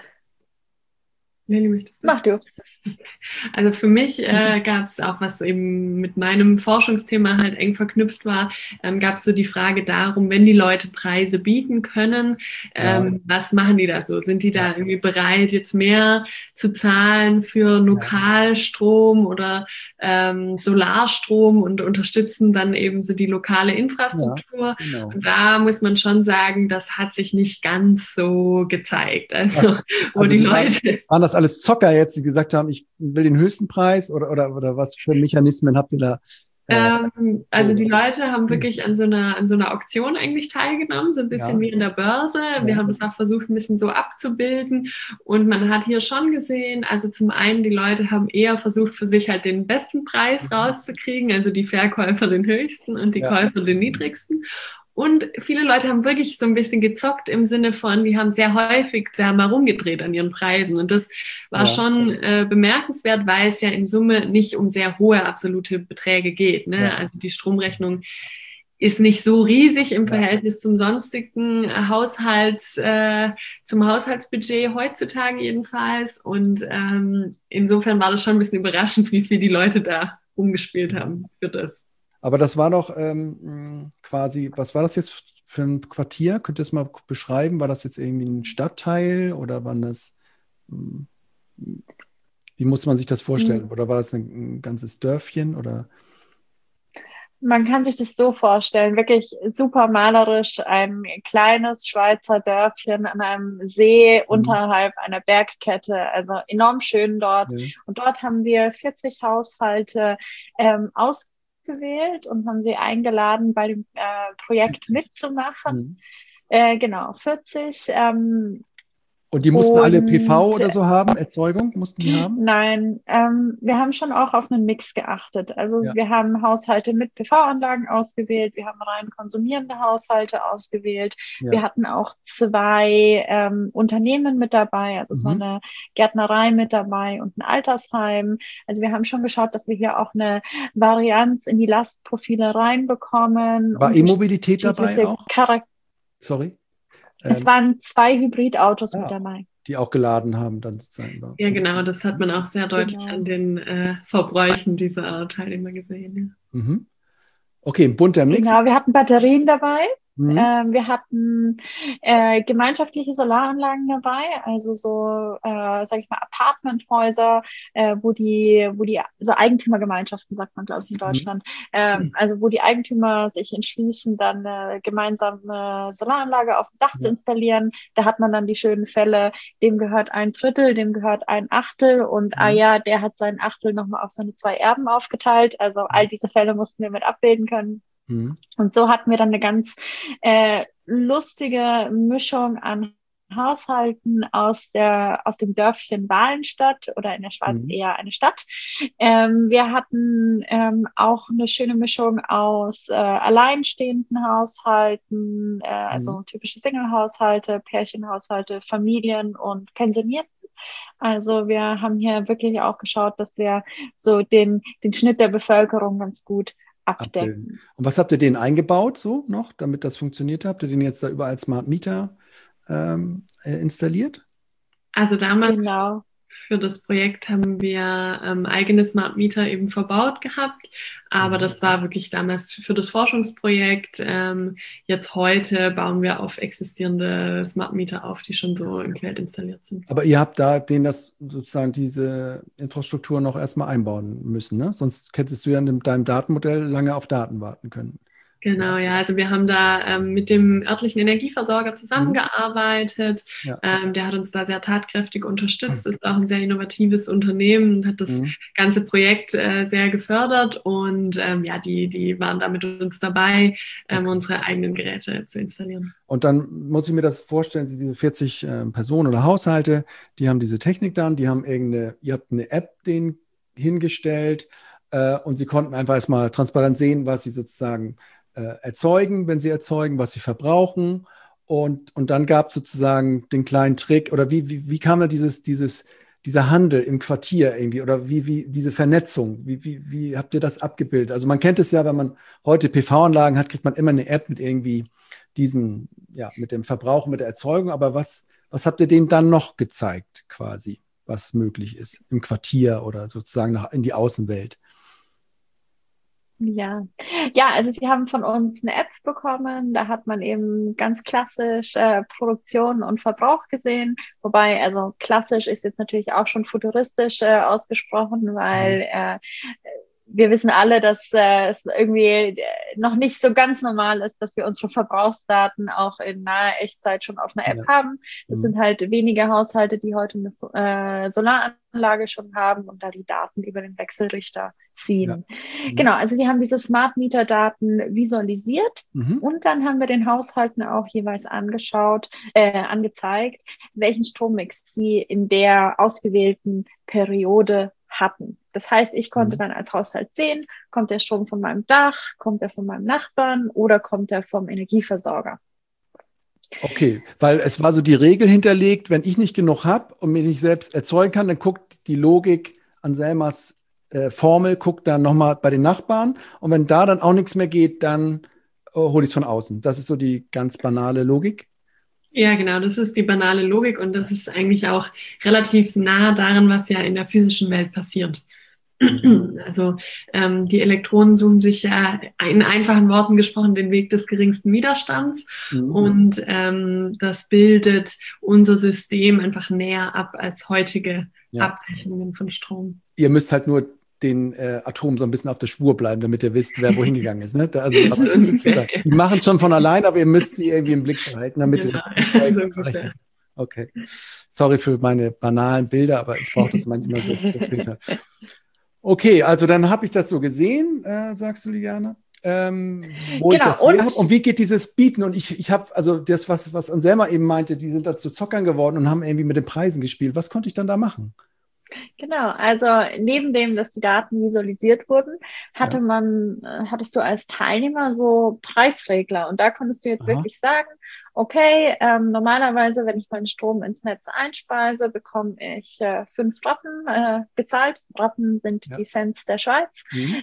Lili, möchtest du? Mach du. Also für mich gab es auch, was eben mit meinem Forschungsthema halt eng verknüpft war, gab es so die Frage darum, wenn die Leute Preise bieten können, was machen die da so? Sind die da irgendwie bereit, jetzt mehr zu zahlen für Lokalstrom oder Solarstrom und unterstützen dann eben so die lokale Infrastruktur? Ja, genau. Und da muss man schon sagen, das hat sich nicht ganz so gezeigt. Also die Leute... Waren das alles Zocker jetzt, die gesagt haben, ich will den höchsten Preis, oder was für Mechanismen habt ihr da? Also die Leute haben wirklich an so einer Auktion eigentlich teilgenommen, so ein bisschen wie in der Börse. Wir haben das auch versucht, ein bisschen so abzubilden, und man hat hier schon gesehen, also zum einen, die Leute haben eher versucht, für sich halt den besten Preis rauszukriegen, also die Verkäufer den höchsten und die Käufer den niedrigsten. Und viele Leute haben wirklich so ein bisschen gezockt im Sinne von, die haben sehr häufig da mal rumgedreht an ihren Preisen. Und das war schon bemerkenswert, weil es ja in Summe nicht um sehr hohe absolute Beträge geht. Ne? Ja. Also die Stromrechnung ist nicht so riesig im Verhältnis zum sonstigen zum Haushaltsbudget heutzutage jedenfalls. Und insofern war das schon ein bisschen überraschend, wie viel die Leute da rumgespielt haben für das. Aber das war doch quasi, was war das jetzt für ein Quartier? Könnt ihr das mal beschreiben? War das jetzt irgendwie ein Stadtteil oder waren das, wie muss man sich das vorstellen? Oder war das ein ganzes Dörfchen oder? Man kann sich das so vorstellen, wirklich super malerisch, ein kleines Schweizer Dörfchen an einem See unterhalb einer Bergkette, also enorm schön dort. Ja. Und dort haben wir 40 Haushalte ausgewählt und haben sie eingeladen, bei dem Projekt 40 mitzumachen. Genau, 40. Und die mussten alle PV oder so haben, Erzeugung mussten die haben? Nein, wir haben schon auch auf einen Mix geachtet. Also wir haben Haushalte mit PV-Anlagen ausgewählt, wir haben rein konsumierende Haushalte ausgewählt. Ja. Wir hatten auch 2 Unternehmen mit dabei, also es war eine Gärtnerei mit dabei und ein Altersheim. Also wir haben schon geschaut, dass wir hier auch eine Varianz in die Lastprofile reinbekommen. War E-Mobilität dabei auch? Sorry? Es waren 2 Hybridautos mit dabei. Die auch geladen haben dann sozusagen. Ja, genau, das hat man auch sehr deutlich an den Verbräuchen dieser Teilnehmer gesehen. Ja. Okay, ein bunter Mix. Genau, wir hatten Batterien dabei. Wir hatten gemeinschaftliche Solaranlagen dabei, also so, sag ich mal, Apartmenthäuser, wo die so Eigentümergemeinschaften, sagt man, glaube ich, in Deutschland, also wo die Eigentümer sich entschließen, dann eine gemeinsame Solaranlage auf dem Dach zu installieren. Da hat man dann die schönen Fälle, dem gehört 1/3, dem gehört 1/8 und der hat sein Achtel nochmal auf seine 2 Erben aufgeteilt. Also all diese Fälle mussten wir mit abbilden können. Und so hatten wir dann eine ganz lustige Mischung an Haushalten aus dem Dörfchen Walenstadt oder in der Schweiz eher eine Stadt. Wir hatten auch eine schöne Mischung aus alleinstehenden Haushalten, also typische Single-Haushalte, Pärchenhaushalte, Familien und Pensionierten. Also wir haben hier wirklich auch geschaut, dass wir so den Schnitt der Bevölkerung ganz gut abdecken. Und was habt ihr denen eingebaut so noch, damit das funktioniert? Habt ihr den jetzt da überall Smart Meter installiert? Also damals für das Projekt haben wir eigene Smart Meter eben verbaut gehabt, aber das war wirklich damals für das Forschungsprojekt. Jetzt heute bauen wir auf existierende Smart Meter auf, die schon so im Feld installiert sind. Aber ihr habt da denen das sozusagen diese Infrastruktur noch erstmal einbauen müssen, ne? Sonst hättest du ja in deinem Datenmodell lange auf Daten warten können. Genau, ja, also wir haben da mit dem örtlichen Energieversorger zusammengearbeitet. Der hat uns da sehr tatkräftig unterstützt, ist auch ein sehr innovatives Unternehmen und hat das ganze Projekt sehr gefördert und die waren da mit uns dabei, unsere eigenen Geräte zu installieren. Und dann muss ich mir das vorstellen, diese 40 Personen oder Haushalte, die haben diese Technik dann, ihr habt eine App denen hingestellt und sie konnten einfach erstmal transparent sehen, was sie sozusagen erzeugen, wenn sie erzeugen, was sie verbrauchen. Und dann gab es sozusagen den kleinen Trick, oder wie kam da dieser Handel im Quartier irgendwie, oder wie diese Vernetzung, wie habt ihr das abgebildet? Also man kennt es ja, wenn man heute PV-Anlagen hat, kriegt man immer eine App mit irgendwie mit dem Verbrauch, mit der Erzeugung, aber was habt ihr denen dann noch gezeigt, quasi, was möglich ist im Quartier oder sozusagen in die Außenwelt? Ja, also sie haben von uns eine App bekommen, da hat man eben ganz klassisch Produktion und Verbrauch gesehen, wobei, also klassisch ist jetzt natürlich auch schon futuristisch ausgesprochen, weil wir wissen alle, dass es irgendwie noch nicht so ganz normal ist, dass wir unsere Verbrauchsdaten auch in naher Echtzeit schon auf einer App haben. Das sind halt wenige Haushalte, die heute eine Solaranlage schon haben und da die Daten über den Wechselrichter ziehen. Genau, also wir haben diese Smart Meter Daten visualisiert und dann haben wir den Haushalten auch jeweils angezeigt, welchen Strommix sie in der ausgewählten Periode hatten. Das heißt, ich konnte dann als Haushalt sehen, kommt der Strom von meinem Dach, kommt er von meinem Nachbarn oder kommt er vom Energieversorger. Okay, weil es war so die Regel hinterlegt, wenn ich nicht genug habe und mir nicht selbst erzeugen kann, dann guckt die Logik Anselmas Formel, guckt dann nochmal bei den Nachbarn und wenn da dann auch nichts mehr geht, dann hole ich es von außen. Das ist so die ganz banale Logik. Ja, genau, das ist die banale Logik und das ist eigentlich auch relativ nah daran, was ja in der physischen Welt passiert. Also die Elektronen suchen sich ja in einfachen Worten gesprochen den Weg des geringsten Widerstands und das bildet unser System einfach näher ab als heutige Abrechnungen von Strom. Ihr müsst halt nur den Atomen so ein bisschen auf der Spur bleiben, damit ihr wisst, wer wohin gegangen ist. Ne? Also, die machen es schon von allein, aber ihr müsst sie irgendwie im Blick behalten, damit ihr das verrechnen könnt. Okay. Sorry für meine banalen Bilder, aber ich brauche das manchmal so. Okay, also dann habe ich das so gesehen, sagst du, Liliane, wo ich das her habe. Und wie geht dieses Bieten? Und ich habe, also das, was Anselma eben meinte, die sind da zu Zockern geworden und haben irgendwie mit den Preisen gespielt. Was konnte ich dann da machen? Genau, also neben dem, dass die Daten visualisiert wurden, hattest du als Teilnehmer so Preisregler und da konntest du jetzt wirklich sagen, okay, normalerweise, wenn ich meinen Strom ins Netz einspeise, bekomme ich 5 Rappen gezahlt. Rappen sind die Cents der Schweiz.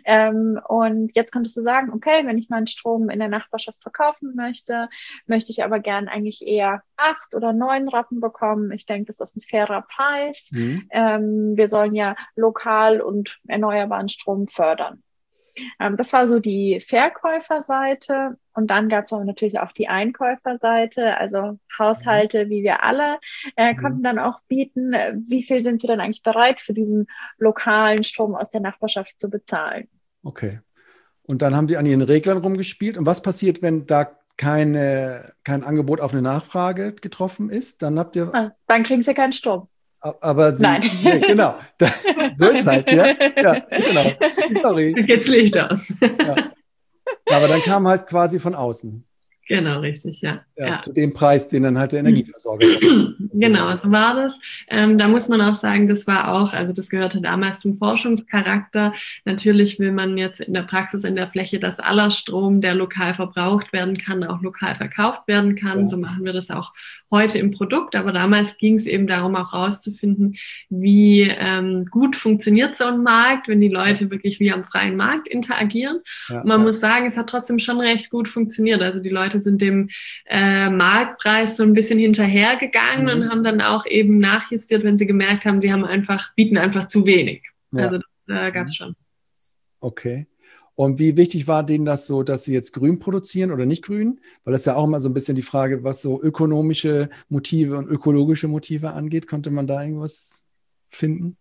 Und jetzt konntest du sagen, okay, wenn ich meinen Strom in der Nachbarschaft verkaufen möchte, möchte ich aber gern eigentlich eher 8 oder 9 Rappen bekommen. Ich denke, das ist ein fairer Preis. Wir sollen ja lokal und erneuerbaren Strom fördern. Das war so die Verkäuferseite und dann gab es aber natürlich auch die Einkäuferseite, also Haushalte wie wir alle konnten dann auch bieten, wie viel sind sie dann eigentlich bereit für diesen lokalen Strom aus der Nachbarschaft zu bezahlen. Okay, und dann haben die an ihren Reglern rumgespielt und was passiert, wenn da kein Angebot auf eine Nachfrage getroffen ist? Dann habt ihr... Dann kriegen sie keinen Strom. Aber sie, Nein. Nee, genau. So ist halt, ja. Ja, genau. Sorry. Jetzt Licht aus. Ja. Aber dann kam halt quasi von außen. Genau, richtig, ja. Zu dem Preis, den dann halt der Energieversorger hat. Genau, so war das. Da muss man auch sagen, das war auch, also das gehörte damals zum Forschungscharakter. Natürlich will man jetzt in der Praxis, in der Fläche, dass aller Strom, der lokal verbraucht werden kann, auch lokal verkauft werden kann. Ja. So machen wir das auch heute im Produkt. Aber damals ging es eben darum, auch rauszufinden, wie gut funktioniert so ein Markt, wenn die Leute wirklich wie am freien Markt interagieren. Ja, man muss sagen, es hat trotzdem schon recht gut funktioniert. Also die Leute sind dem Marktpreis so ein bisschen hinterhergegangen und haben dann auch eben nachjustiert, wenn sie gemerkt haben, sie bieten einfach zu wenig. Ja. Also das gab es schon. Okay. Und wie wichtig war denen das so, dass sie jetzt grün produzieren oder nicht grün? Weil das ist ja auch immer so ein bisschen die Frage, was so ökonomische Motive und ökologische Motive angeht. Konnte man da irgendwas finden?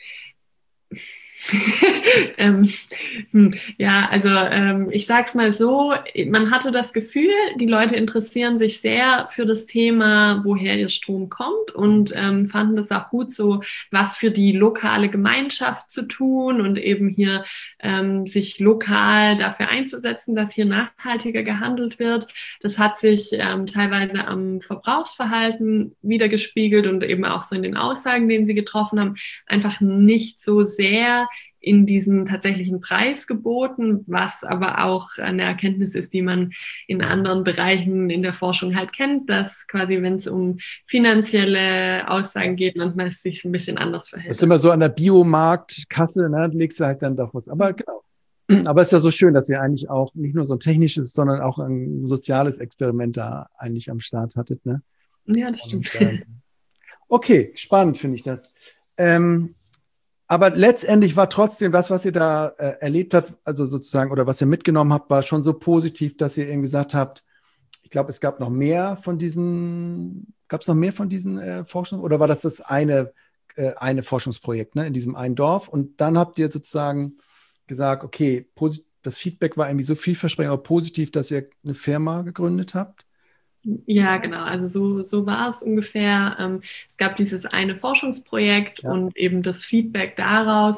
Ja, also ich sag's mal so, man hatte das Gefühl, die Leute interessieren sich sehr für das Thema, woher ihr Strom kommt und fanden das auch gut, so was für die lokale Gemeinschaft zu tun und eben hier sich lokal dafür einzusetzen, dass hier nachhaltiger gehandelt wird. Das hat sich teilweise am Verbrauchsverhalten wiedergespiegelt und eben auch so in den Aussagen, denen sie getroffen haben, einfach nicht so sehr in diesen tatsächlichen Preis geboten, was aber auch eine Erkenntnis ist, die man in anderen Bereichen in der Forschung halt kennt, dass quasi, wenn es um finanzielle Aussagen geht, manchmal es sich ein bisschen anders verhält. Das ist immer so an der Biomarktkasse, ne, legst du halt dann doch was. Aber genau. Aber es ist ja so schön, dass ihr eigentlich auch nicht nur so ein technisches, sondern auch ein soziales Experiment da eigentlich am Start hattet, ne? Ja, das stimmt. Okay, spannend finde ich das. Aber letztendlich war trotzdem das, was ihr da erlebt habt, also sozusagen, oder was ihr mitgenommen habt, war schon so positiv, dass ihr eben gesagt habt, ich glaube, es gab noch mehr von diesen, Forschungen, oder war das eine Forschungsprojekt, ne, in diesem einen Dorf? Und dann habt ihr sozusagen gesagt, okay, das Feedback war irgendwie so vielversprechend, aber positiv, dass ihr eine Firma gegründet habt? Ja, genau. Also so war es ungefähr. Es gab dieses eine Forschungsprojekt und eben das Feedback daraus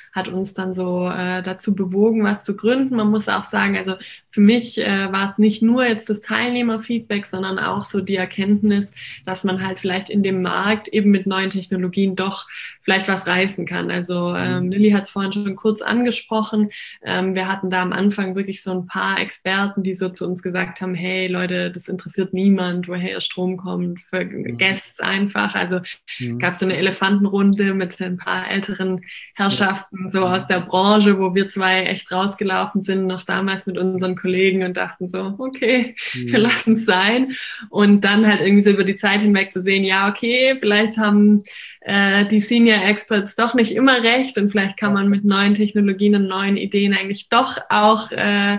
hat uns dann so dazu bewogen, was zu gründen. Man muss auch sagen, also für mich war es nicht nur jetzt das Teilnehmerfeedback, sondern auch so die Erkenntnis, dass man halt vielleicht in dem Markt eben mit neuen Technologien doch vielleicht was reißen kann. Also Lilly hat es vorhin schon kurz angesprochen. Wir hatten da am Anfang wirklich so ein paar Experten, die so zu uns gesagt haben, hey Leute, das interessiert niemand, woher ihr Strom kommt, vergesst es einfach. Also gab es so eine Elefantenrunde mit ein paar älteren Herrschaften so aus der Branche, wo wir zwei echt rausgelaufen sind, noch damals mit unseren Kollegen und dachten so, okay, wir lassen es sein. Und dann halt irgendwie so über die Zeit hinweg zu sehen, ja, okay, vielleicht haben die Senior Experts doch nicht immer recht und vielleicht kann man mit neuen Technologien und neuen Ideen eigentlich doch auch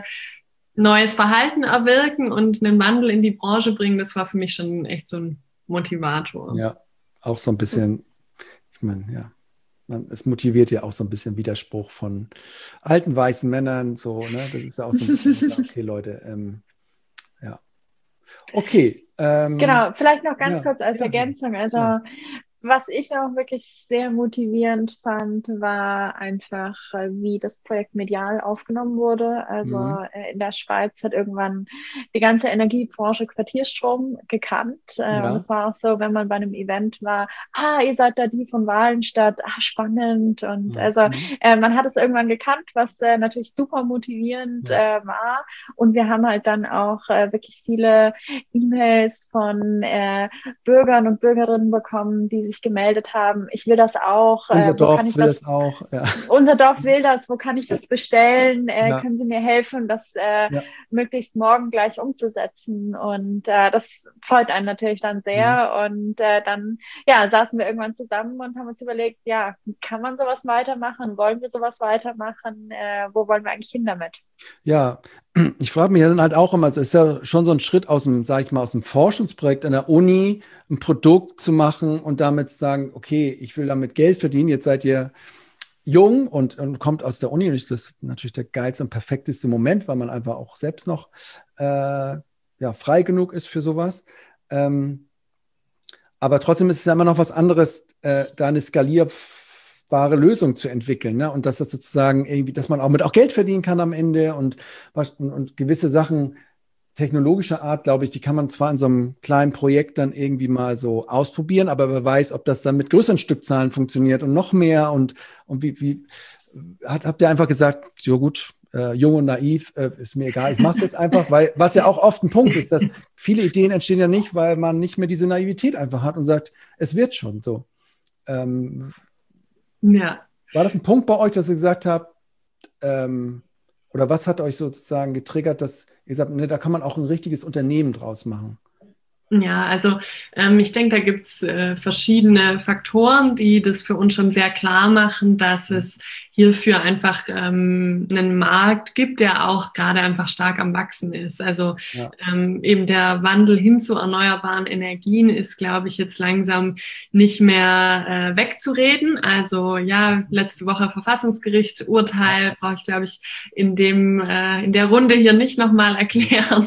neues Verhalten erwirken und einen Wandel in die Branche bringen. Das war für mich schon echt so ein Motivator. Ja, auch so ein bisschen, ich meine, ja. Es motiviert ja auch so ein bisschen Widerspruch von alten weißen Männern, so, ne? Das ist ja auch so ein bisschen, okay, Leute, ja. Okay. Genau, vielleicht noch ganz kurz als Ergänzung. Also, was ich auch wirklich sehr motivierend fand, war einfach, wie das Projekt medial aufgenommen wurde. Also in der Schweiz hat irgendwann die ganze Energiebranche Quartierstrom gekannt. Das war auch so, wenn man bei einem Event war, ihr seid da die von Wahlenstadt, spannend. Und also man hat es irgendwann gekannt, was natürlich super motivierend war. Und wir haben halt dann auch wirklich viele E-Mails von Bürgern und Bürgerinnen bekommen, die sich gemeldet haben, ich will das auch. Unser Dorf will das auch. Ja. Unser Dorf will das, wo kann ich das bestellen? Können Sie mir helfen, das möglichst morgen gleich umzusetzen? Und das freut einen natürlich dann sehr. Und dann saßen wir irgendwann zusammen und haben uns überlegt, kann man sowas weitermachen? Wollen wir sowas weitermachen? Wo wollen wir eigentlich hin damit? Ja, ich frage mich dann halt auch immer, es ist ja schon so ein Schritt aus dem, sag ich mal, aus dem Forschungsprojekt an der Uni, ein Produkt zu machen und damit zu sagen, okay, ich will damit Geld verdienen, jetzt seid ihr jung und kommt aus der Uni und das ist natürlich der geilste und perfekteste Moment, weil man einfach auch selbst noch frei genug ist für sowas. Aber trotzdem ist es ja immer noch was anderes, da eine skalierbare Lösung zu entwickeln, ne? Und dass das sozusagen irgendwie, dass man auch mit Geld verdienen kann am Ende und gewisse Sachen technologischer Art, glaube ich, die kann man zwar in so einem kleinen Projekt dann irgendwie mal so ausprobieren, aber wer weiß, ob das dann mit größeren Stückzahlen funktioniert und noch mehr und wie habt ihr einfach gesagt, so gut, jung und naiv, ist mir egal, ich mache es jetzt einfach, weil, was ja auch oft ein Punkt ist, dass viele Ideen entstehen ja nicht, weil man nicht mehr diese Naivität einfach hat und sagt, es wird schon so. War das ein Punkt bei euch, dass ihr gesagt habt, oder was hat euch sozusagen getriggert, dass ihr sagt, ne, da kann man auch ein richtiges Unternehmen draus machen? Ja, also ich denke, da gibt es verschiedene Faktoren, die das für uns schon sehr klar machen, dass es hierfür einfach einen Markt gibt, der auch gerade einfach stark am Wachsen ist. Also eben der Wandel hin zu erneuerbaren Energien ist, glaube ich, jetzt langsam nicht mehr wegzureden. Also letzte Woche Verfassungsgerichtsurteil brauche ich, glaube ich, in der Runde hier nicht nochmal erklären.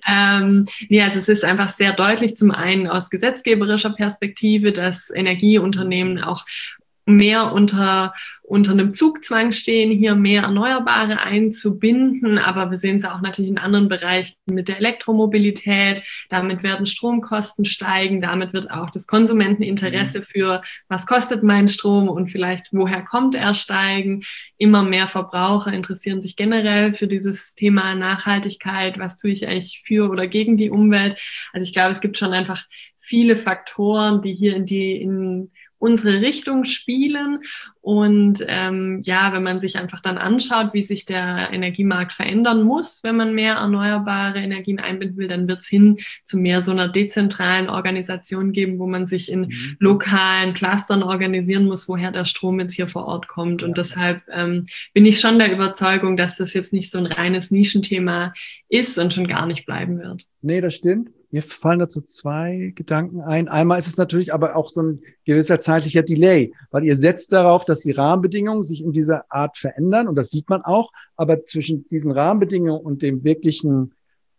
Also es ist einfach sehr deutlich, zum einen aus gesetzgeberischer Perspektive, dass Energieunternehmen auch mehr unter einem Zugzwang stehen, hier mehr Erneuerbare einzubinden. Aber wir sehen es auch natürlich in anderen Bereichen mit der Elektromobilität. Damit werden Stromkosten steigen. Damit wird auch das Konsumenteninteresse für, was kostet mein Strom und vielleicht woher kommt er, steigen. Immer mehr Verbraucher interessieren sich generell für dieses Thema Nachhaltigkeit. Was tue ich eigentlich für oder gegen die Umwelt? Also ich glaube, es gibt schon einfach viele Faktoren, die hier in unsere Richtung spielen. Und wenn man sich einfach dann anschaut, wie sich der Energiemarkt verändern muss, wenn man mehr erneuerbare Energien einbinden will, dann wird es hin zu mehr so einer dezentralen Organisation geben, wo man sich in lokalen Clustern organisieren muss, woher der Strom jetzt hier vor Ort kommt. Und deshalb bin ich schon der Überzeugung, dass das jetzt nicht so ein reines Nischenthema ist und schon gar nicht bleiben wird. Nee, das stimmt. Mir fallen dazu zwei Gedanken ein. Einmal ist es natürlich aber auch so ein gewisser zeitlicher Delay, weil ihr setzt darauf, dass die Rahmenbedingungen sich in dieser Art verändern und das sieht man auch, aber zwischen diesen Rahmenbedingungen und dem wirklichen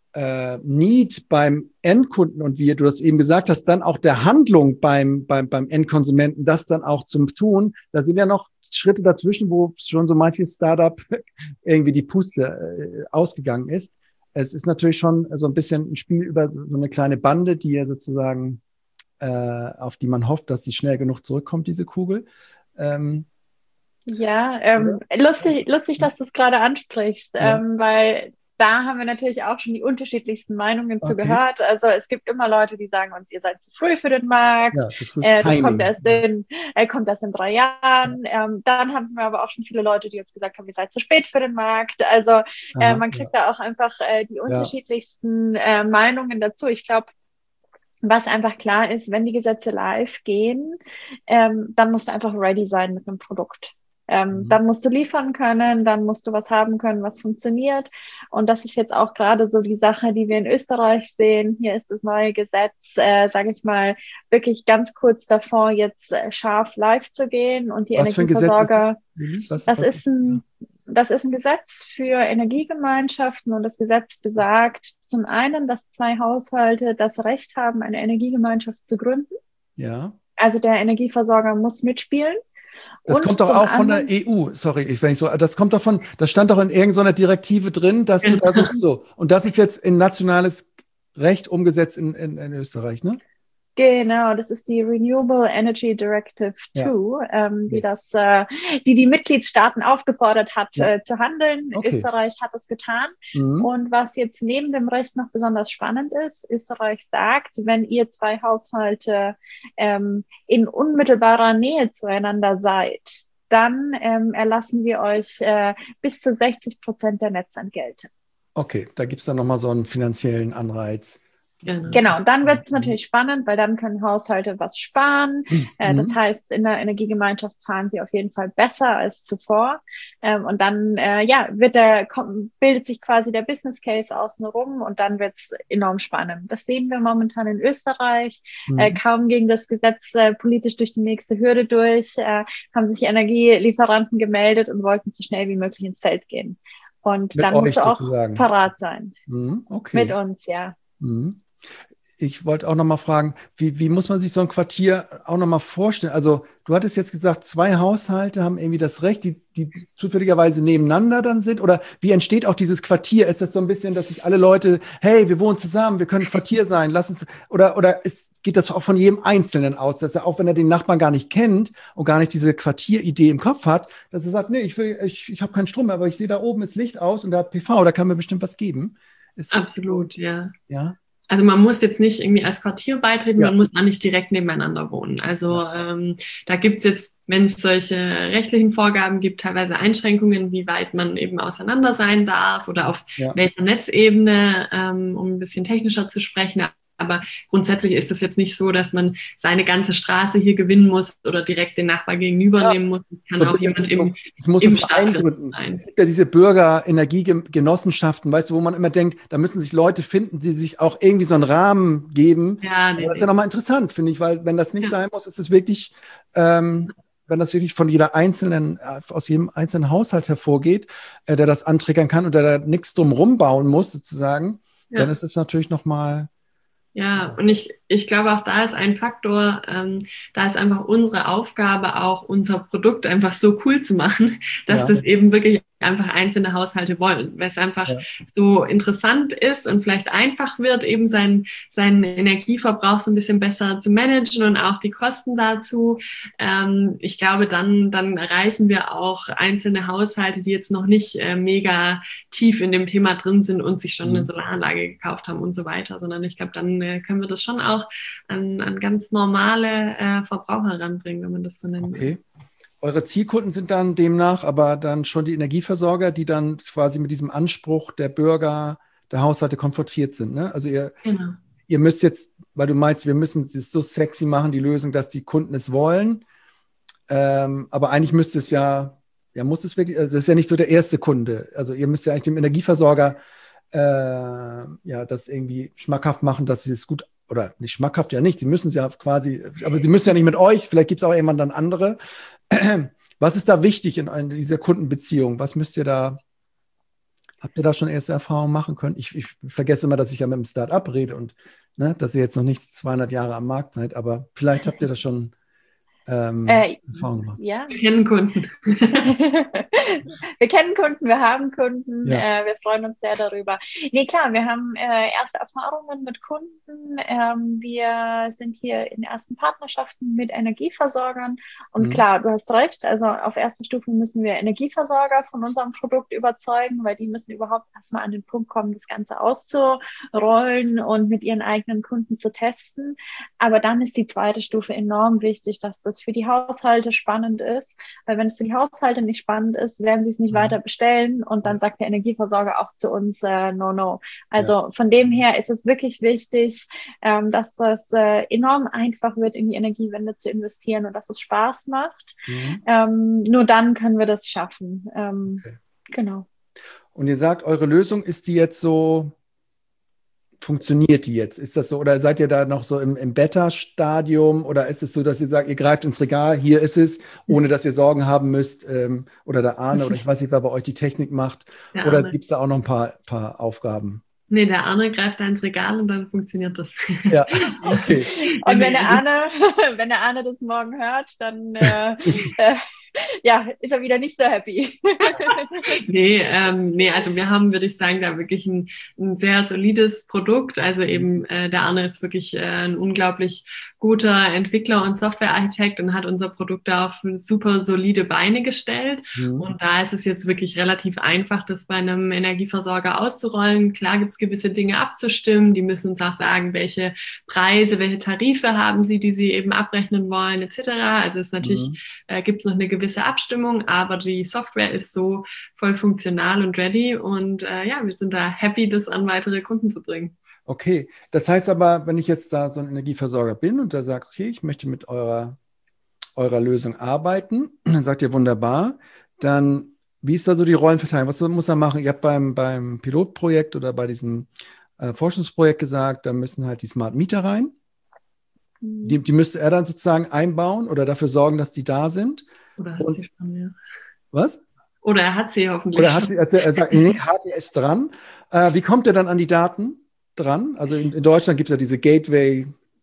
Need beim Endkunden und wie du das eben gesagt hast, dann auch der Handlung beim Endkonsumenten, das dann auch zum Tun, da sind ja noch Schritte dazwischen, wo schon so manches Startup irgendwie die Puste ausgegangen ist. Es ist natürlich schon so ein bisschen ein Spiel über so eine kleine Bande, die ja sozusagen, auf die man hofft, dass sie schnell genug zurückkommt, diese Kugel. Lustig, dass du es gerade ansprichst, weil da haben wir natürlich auch schon die unterschiedlichsten Meinungen zu gehört. Also es gibt immer Leute, die sagen uns, ihr seid zu früh für den Markt. Ja, zu früh. Das kommt erst in 3 Jahren. Dann hatten wir aber auch schon viele Leute, die uns gesagt haben, ihr seid zu spät für den Markt. Also man kriegt da auch einfach die unterschiedlichsten Meinungen dazu. Ich glaube, was einfach klar ist, wenn die Gesetze live gehen, dann musst du einfach ready sein mit einem Produkt. Dann musst du liefern können, dann musst du was haben können, was funktioniert. Und das ist jetzt auch gerade so die Sache, die wir in Österreich sehen. Hier ist das neue Gesetz, sage ich mal, wirklich ganz kurz davor, jetzt scharf live zu gehen. Und die Energieversorger, das ist ein Gesetz für Energiegemeinschaften, und das Gesetz besagt zum einen, dass 2 Haushalte das Recht haben, eine Energiegemeinschaft zu gründen. Ja. Also der Energieversorger muss mitspielen. Das kommt doch auch von der EU, sorry, das kommt doch das stand doch in irgendeiner Direktive drin, dass du da so. Und das ist jetzt in nationales Recht umgesetzt in Österreich, ne? Genau, das ist die Renewable Energy Directive 2, die Mitgliedstaaten aufgefordert hat, zu handeln. Okay. Österreich hat es getan. Und was jetzt neben dem Recht noch besonders spannend ist, Österreich sagt, wenn ihr 2 Haushalte in unmittelbarer Nähe zueinander seid, dann erlassen wir euch bis zu 60% der Netzentgelte. Okay, da gibt es dann nochmal so einen finanziellen Anreiz. Genau, und dann wird es natürlich spannend, weil dann können Haushalte was sparen. Das heißt, in der Energiegemeinschaft zahlen sie auf jeden Fall besser als zuvor. Und dann bildet sich quasi der Business Case außenrum, und dann wird es enorm spannend. Das sehen wir momentan in Österreich. Kaum ging das Gesetz politisch durch die nächste Hürde durch, haben sich Energielieferanten gemeldet und wollten so schnell wie möglich ins Feld gehen. Und dann musst du auch parat sein. Okay. Mit uns, ja. Ich wollte auch noch mal fragen, wie muss man sich so ein Quartier auch noch mal vorstellen? Also du hattest jetzt gesagt, 2 Haushalte haben irgendwie das Recht, die zufälligerweise nebeneinander dann sind? Oder wie entsteht auch dieses Quartier? Ist das so ein bisschen, dass sich alle Leute, hey, wir wohnen zusammen, wir können Quartier sein, lass uns, oder geht das auch von jedem Einzelnen aus, dass er, auch wenn er den Nachbarn gar nicht kennt und gar nicht diese Quartieridee im Kopf hat, dass er sagt, nee, ich habe keinen Strom mehr, aber ich sehe da oben ist Licht aus und da hat PV, da kann mir bestimmt was geben. Absolut, ja. Ja. Also man muss jetzt nicht irgendwie als Quartier beitreten, man muss auch nicht direkt nebeneinander wohnen. Also da gibt's jetzt, wenn es solche rechtlichen Vorgaben gibt, teilweise Einschränkungen, wie weit man eben auseinander sein darf oder auf welcher Netzebene, um ein bisschen technischer zu sprechen. Aber grundsätzlich ist es jetzt nicht so, dass man seine ganze Straße hier gewinnen muss oder direkt den Nachbar gegenübernehmen muss. Es kann so auch jemand im Verein gründen sein. Es gibt ja diese Bürger-Energiegenossenschaften, weißt du, wo man immer denkt, da müssen sich Leute finden, die sich auch irgendwie so einen Rahmen geben. Ja, das ist ja nochmal interessant, finde ich, weil wenn das nicht sein muss, ist es wirklich, wenn das wirklich von aus jedem einzelnen Haushalt hervorgeht, der das antriggern kann und der da nichts drum bauen muss, sozusagen, dann ist es natürlich nochmal. Ja, und ich glaube, auch da ist ein Faktor, da ist einfach unsere Aufgabe, auch unser Produkt einfach so cool zu machen, dass das eben wirklich einfach einzelne Haushalte wollen, weil es einfach so interessant ist und vielleicht einfach wird, eben seinen Energieverbrauch so ein bisschen besser zu managen und auch die Kosten dazu. Ich glaube, dann erreichen wir auch einzelne Haushalte, die jetzt noch nicht mega tief in dem Thema drin sind und sich schon eine Solaranlage gekauft haben und so weiter, sondern ich glaube, dann können wir das schon auch an ganz normale Verbraucher ranbringen, wenn man das so nennt. Okay. Eure Zielkunden sind dann demnach aber dann schon die Energieversorger, die dann quasi mit diesem Anspruch der Bürger, der Haushalte konfrontiert sind, ne? Also ihr müsst jetzt, weil du meinst, wir müssen es so sexy machen, die Lösung, dass die Kunden es wollen. Aber eigentlich müsste es muss es wirklich, also das ist ja nicht so der erste Kunde. Also ihr müsst ja eigentlich dem Energieversorger das irgendwie schmackhaft machen, dass sie es gut, oder nicht schmackhaft ja nicht, sie müssen es ja quasi, aber sie müssen ja nicht mit euch, vielleicht gibt es auch jemand dann andere. Was ist da wichtig in dieser Kundenbeziehung? Was habt ihr da schon erste Erfahrungen machen können? Ich vergesse immer, dass ich ja mit einem Start-up rede und dass ihr jetzt noch nicht 200 Jahre am Markt seid, aber vielleicht habt ihr das schon Erfahrung gemacht? Ja. Wir kennen Kunden. Wir kennen Kunden, wir haben Kunden, Ja. wir freuen uns sehr darüber. Nee, klar, wir haben erste Erfahrungen mit Kunden. Wir sind hier in ersten Partnerschaften mit Energieversorgern. Und klar, du hast recht, also auf erster Stufe müssen wir Energieversorger von unserem Produkt überzeugen, weil die müssen überhaupt erstmal an den Punkt kommen, das Ganze auszurollen und mit ihren eigenen Kunden zu testen. Aber dann ist die zweite Stufe enorm wichtig, dass das für die Haushalte spannend ist, weil wenn es für die Haushalte nicht spannend ist, werden sie es nicht weiter bestellen und dann sagt der Energieversorger auch zu uns, no. Also von dem her ist es wirklich wichtig, dass das enorm einfach wird, in die Energiewende zu investieren und dass es Spaß macht. Nur dann können wir das schaffen. Okay. Genau. Und ihr sagt, eure Lösung, ist die jetzt so, funktioniert die jetzt? Ist das so, oder seid ihr da noch so im Beta-Stadium, oder ist es so, dass ihr sagt, ihr greift ins Regal, hier ist es, ohne dass ihr Sorgen haben müsst, oder der Arne, oder ich weiß nicht, wer bei euch die Technik macht, oder gibt es da auch noch ein paar Aufgaben? Nee, der Arne greift da ins Regal und dann funktioniert das. Ja, okay. Und wenn der Arne das morgen hört, dann ist er wieder nicht so happy. Nee, also wir haben, würde ich sagen, da wirklich ein sehr solides Produkt. Also eben der Arne ist wirklich ein unglaublich guter Entwickler und Softwarearchitekt und hat unser Produkt da auf super solide Beine gestellt. Und da ist es jetzt wirklich relativ einfach, das bei einem Energieversorger auszurollen. Klar gibt es gewisse Dinge abzustimmen. Die müssen uns auch sagen, welche Preise, welche Tarife haben sie, die sie eben abrechnen wollen, etc. Also es natürlich gibt es noch eine gewisse Abstimmung, aber die Software ist so voll funktional und ready und wir sind da happy, das an weitere Kunden zu bringen. Okay, das heißt aber, wenn ich jetzt da so ein Energieversorger bin und der sagt, okay, ich möchte mit eurer Lösung arbeiten, dann sagt ihr wunderbar, dann wie ist da so die Rollenverteilung? Was muss er machen? Ihr habt beim Pilotprojekt oder bei diesem Forschungsprojekt gesagt, da müssen halt die Smart Meter rein. Die müsste er dann sozusagen einbauen oder dafür sorgen, dass die da sind. Oder hat sie schon, ja. Was? Oder er hat sie hoffentlich. Oder hat sie, also er sagt, nee, Haken ist dran. Wie kommt er dann an die Daten dran? Also in Deutschland gibt es ja diese Gateway,